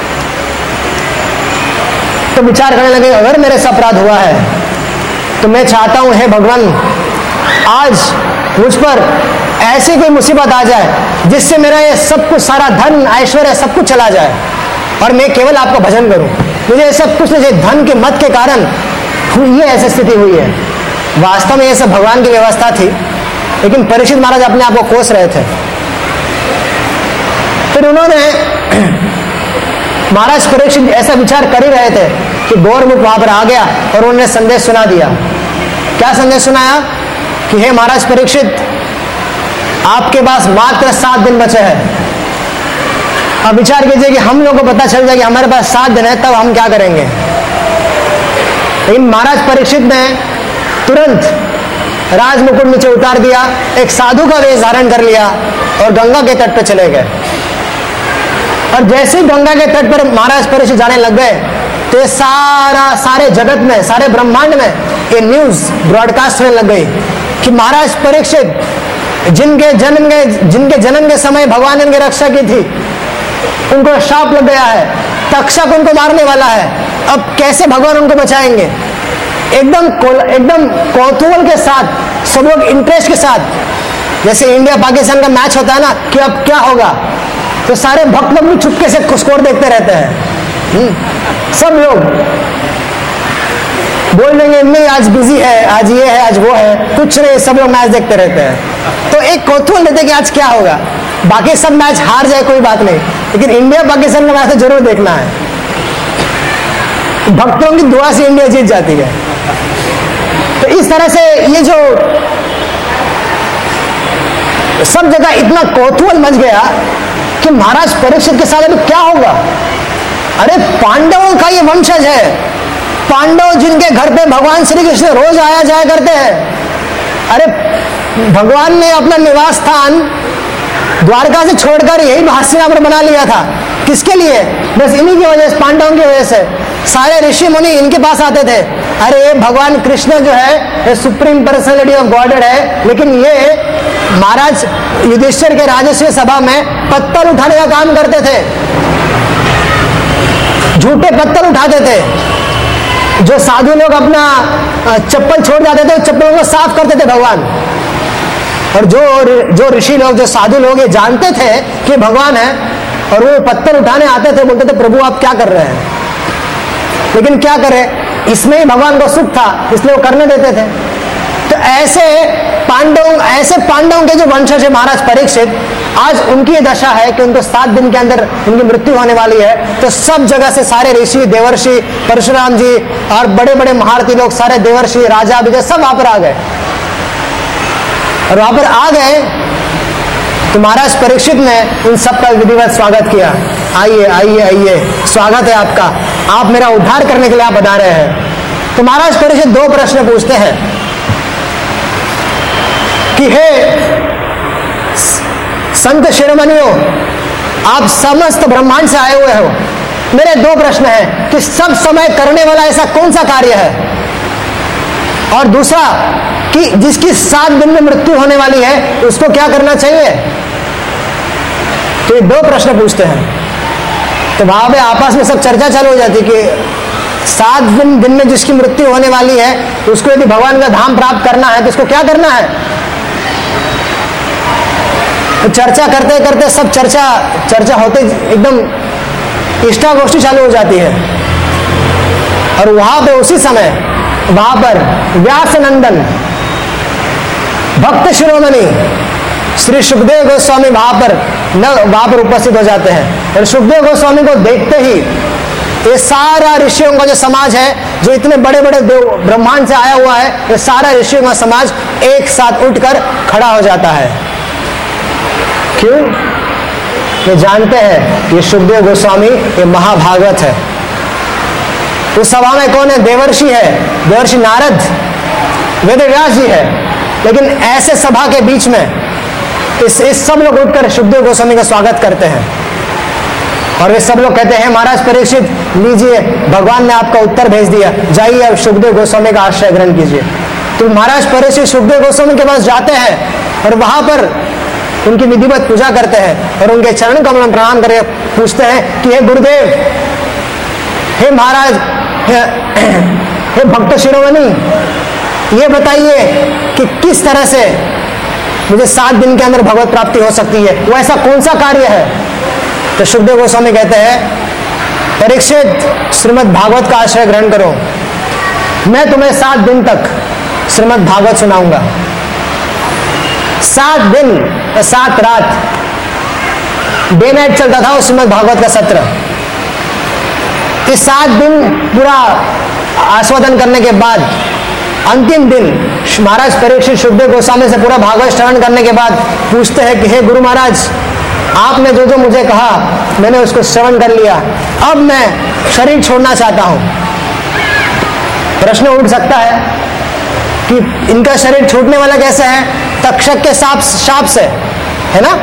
तो विचार करने लगे, अगर मेरे से अपराध हुआ है तो मैं चाहता हूं हे भगवान, आज मुझ पर ऐसी कोई मुसीबत आ जाए जिससे मेरा ये सब कुछ, सारा धन ऐश्वर्य सब कुछ चला जाए और मैं केवल आपका भजन करूं। मुझे सब कुछ धन के मत के कारण ये ऐसी स्थिति हुई है। वास्तव में ये सब भगवान की व्यवस्था थी, लेकिन परीक्षित महाराज अपने आप को कोस रहे थे। फिर उन्होंने महाराज परीक्षित ऐसा विचार कर ही रहे थे कि गौरमुख वहां पर आ गया और उन्होंने संदेश सुना दिया। क्या संदेश सुनाया कि हे महाराज परीक्षित, आपके पास मात्र 7 दिन बचे हैं। अब विचार कीजिए कि हम लोगों को पता चल जाए कि हमारे पास 7 दिन है, तब हम क्या करेंगे। लेकिन महाराज परीक्षित ने तुरंत राजमुकुट नीचे उतार दिया, एक साधु का वेश धारण कर लिया और गंगा के तट पर चले गए। और जैसे ही गंगा के तट पर महाराज परीक्षित जाने लग गए तो ये सारे जगत में, सारे ब्रह्मांड में ये न्यूज ब्रॉडकास्ट होने लग गई कि महाराज परीक्षित जिनके जन्म के समय भगवान ने उनकी रक्षा की थी, उनको शाप लग गया है, तक्षक उनको मारने वाला है, अब कैसे भगवान उनको बचाएंगे। एकदम कौतूहल के साथ सब लोग इंटरेस्ट के साथ, जैसे इंडिया पाकिस्तान का मैच होता है ना कि अब क्या होगा, तो सारे भक्त लोग भी चुपके से स्कोर देखते रहते हैं। सब लोग बोल देंगे नहीं आज बिजी है, आज ये है, आज वो है, कुछ नहीं, सब लोग मैच देखते रहते हैं। तो एक कौतूहल रहते कि आज क्या होगा। बाकी सब मैच हार जाए कोई बात नहीं, लेकिन इंडिया पाकिस्तान का मैच तो जरूर देखना है। भक्तों की दुआ से इंडिया जीत जाती है। तो इस तरह से ये जो सब जगह इतना कौतूहल मच गया कि महाराज परीक्षित के साथ अभी क्या होगा। अरे पांडवों का ये वंशज है, पांडव जिनके घर पे भगवान श्री कृष्ण रोज आया जाया करते हैं। अरे भगवान ने अपना निवास स्थान द्वारका से छोड़कर यही हस्तिनापुर बना लिया था। किसके लिए? बस इन्हीं की वजह से, पांडवों की वजह से। सारे ऋषि मुनि इनके पास आते थे। अरे भगवान कृष्ण जो है ये सुप्रीम पर्सनैलिटी ऑफ गॉडेड है, लेकिन ये महाराज युधिष्ठिर के राजस्व सभा में पत्थर उठाने का काम करते थे, झूठे पत्थर उठाते थे। जो साधु लोग अपना चप्पल छोड़ जाते थे, चप्पलों को साफ करते थे भगवान। और जो ऋषि लोग, जो साधु लोग ये जानते थे कि भगवान है और वो पत्थर उठाने आते थे, बोलते थे प्रभु आप क्या कर रहे हैं। लेकिन क्या करें, इसमें ही भगवान को सुख था, इसलिए वो करने देते थे। तो ऐसे पांडवों के जो वंशज है महाराज परीक्षित, आज उनकी ये दशा है कि उनको 7 दिन के अंदर उनकी मृत्यु होने वाली है। तो सब जगह से सारे ऋषि, देवर्षि, परशुराम जी और बड़े बड़े महारथी लोग, सारे देवर्षि, राजा, विजय सब वहां पर आ गए। और वहां पर आ गए तो महाराज परीक्षित ने इन सबका विधिवत स्वागत किया। आइए आइए आइए, स्वागत है आपका, आप मेरा उद्धार करने के लिए आप बता रहे हैं। तो महाराज परीक्षित 2 प्रश्न पूछते हैं कि हे संत शिरोमणियों, आप समस्त ब्रह्मांड से आए हुए हो, मेरे 2 प्रश्न हैं कि सब समय करने वाला ऐसा कौन सा कार्य है, और दूसरा कि जिसकी 7 दिन में मृत्यु होने वाली है उसको क्या करना चाहिए। तो ये 2 प्रश्न पूछते हैं। तो वहां पे आपस में सब चर्चा चालू हो जाती कि 7 दिन में जिसकी मृत्यु होने वाली है उसको यदि भगवान का धाम प्राप्त करना है तो उसको क्या करना है। तो चर्चा करते करते सब चर्चा होते एकदम इष्टा गोष्ठी चालू हो जाती है। और वहां पे उसी समय वहां पर व्यास नंदन भक्त शिरोमणि श्री सुखदेव गोस्वामी वहां पर उपस्थित हो जाते हैं। और सुखदेव गोस्वामी को देखते ही ये सारा ऋषियों का जो समाज है, जो इतने बड़े बड़े ब्रह्मांड से आया हुआ है, ये सारा ऋषियों का समाज एक साथ उठकर खड़ा हो जाता है। क्यों? ये जानते हैं ये सुखदेव गोस्वामी ये महाभागवत है। उस सभा में कौन है? देवर्षि है, देवर्षि नारद, वेदव्यास जी है। लेकिन ऐसे सभा के बीच में इस सब लोग उठकर सुखदेव गोस्वामी का स्वागत करते हैं। और वे सब लोग कहते हैं महाराज परीक्षित लीजिए, भगवान ने आपका उत्तर भेज दिया, जाइए अब सुखदेव गोस्वामी का आश्रय ग्रहण कीजिए। तो महाराज परीक्षित सुखदेव गोस्वामी के पास जाते हैं और वहां पर उनकी विधिवत पूजा करते हैं और उनके चरण कमल में प्रणाम करके पूछते हैं कि हे गुरुदेव, हे महाराज, हे भक्त शिरोमणि, ये बताइए कि किस तरह से मुझे 7 दिन के अंदर भगवत प्राप्ति हो सकती है, वो ऐसा कौन सा कार्य है। तो सुखदेव गोस्वामी कहते हैं परीक्षित, श्रीमद् भागवत का आश्रय ग्रहण करो, मैं तुम्हें 7 दिन तक श्रीमद् भागवत सुनाऊंगा। 7 दिन 7 रात डे नाइट चलता था उस श्रीमद् भागवत का सत्र। कि 7 दिन पूरा आस्वादन करने के बाद अंतिम दिन महाराज परीक्षित सुखदेव गोस्वामी से पूरा भागवत श्रवण करने के बाद पूछते हैं कि हे गुरु महाराज, आपने जो जो मुझे कहा मैंने उसको श्रवण कर लिया, अब मैं शरीर छोड़ना चाहता हूं। प्रश्न उठ सकता है कि इनका शरीर छूटने वाला कैसे है? तक्षक के शाप से, है ना।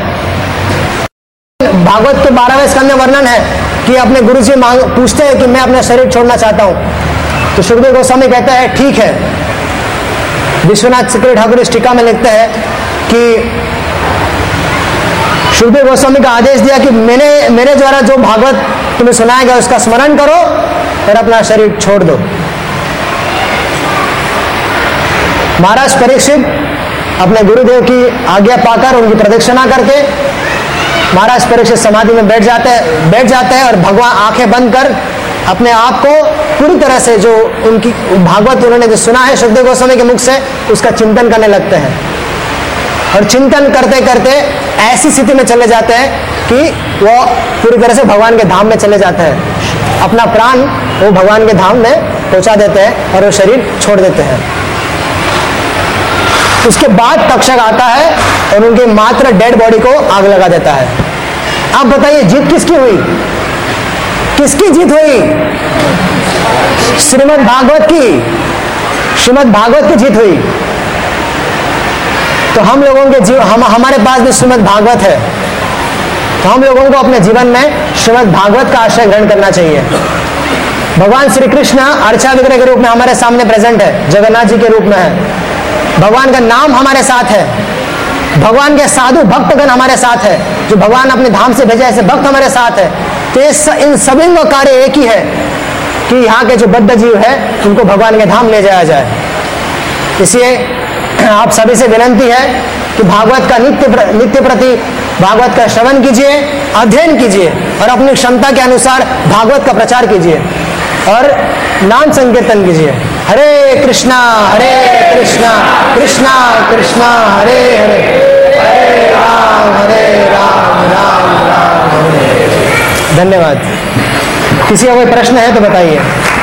भागवत के 12वें स्कंद में वर्णन है कि अपने गुरु जी पूछते हैं कि मैं अपना शरीर छोड़ना चाहता हूं। तो सुखदेव गोस्वामी कहता है ठीक है। विश्वनाथ चक्रवर्ती ठाकुर इस टीका में लिखते हैं कि सुखदेव गोस्वामी का आदेश दिया कि मेरे द्वारा जो भागवत तुम्हें सुनाया गया उसका स्मरण करो और अपना शरीर छोड़ दो। महाराज परीक्षित अपने गुरुदेव की आज्ञा पाकर उनकी प्रदक्षिणा करके महाराज परीक्षित समाधि में बैठ जाते हैं और भगवान आंखें बंद कर अपने आप को पूरी तरह से जो उनकी भागवत उन्होंने जो सुना है सुखदेव गोस्वामी के मुख से उसका चिंतन करने लगते हैं। और चिंतन करते करते ऐसी स्थिति में चले जाते हैं कि वो पूरी तरह से भगवान के धाम में चले जाते हैं। अपना प्राण वो भगवान के धाम में पहुंचा देते हैं और वो शरीर छोड़ देते हैं। उसके बाद तक्षक आता है और उनके मात्र डेड बॉडी को आग लगा देता है। आप बताइए जीत किसकी हुई? किसकी जीत हुई? श्रीमद् भागवत की जीत हुई। तो हम लोगों के हमारे पास भी श्रीमद् भागवत है, तो हम लोगों को अपने जीवन में श्रीमद् भागवत का आश्रय ग्रहण करना चाहिए। भगवान श्री कृष्ण अर्चा विग्रह के रूप में हमारे सामने प्रेजेंट है, जगन्नाथ जी के रूप में है। भगवान का नाम हमारे साथ है, भगवान के साधु भक्तगण हमारे साथ है, जो भगवान अपने धाम से भेजे ऐसे भक्त हमारे साथ है। तो इन सभी का कार्य एक ही है कि यहाँ के जो बद्ध जीव है उनको भगवान के धाम ले जाया जाए। इसलिए आप सभी से विनंती है कि भागवत का नित्य प्रति भागवत का श्रवण कीजिए, अध्ययन कीजिए और अपनी क्षमता के अनुसार भागवत का प्रचार कीजिए और नाम संकीर्तन कीजिए। हरे कृष्णा कृष्णा कृष्णा हरे हरे, हरे राम राम राम हरे। धन्यवाद। किसी का कोई प्रश्न है तो बताइए।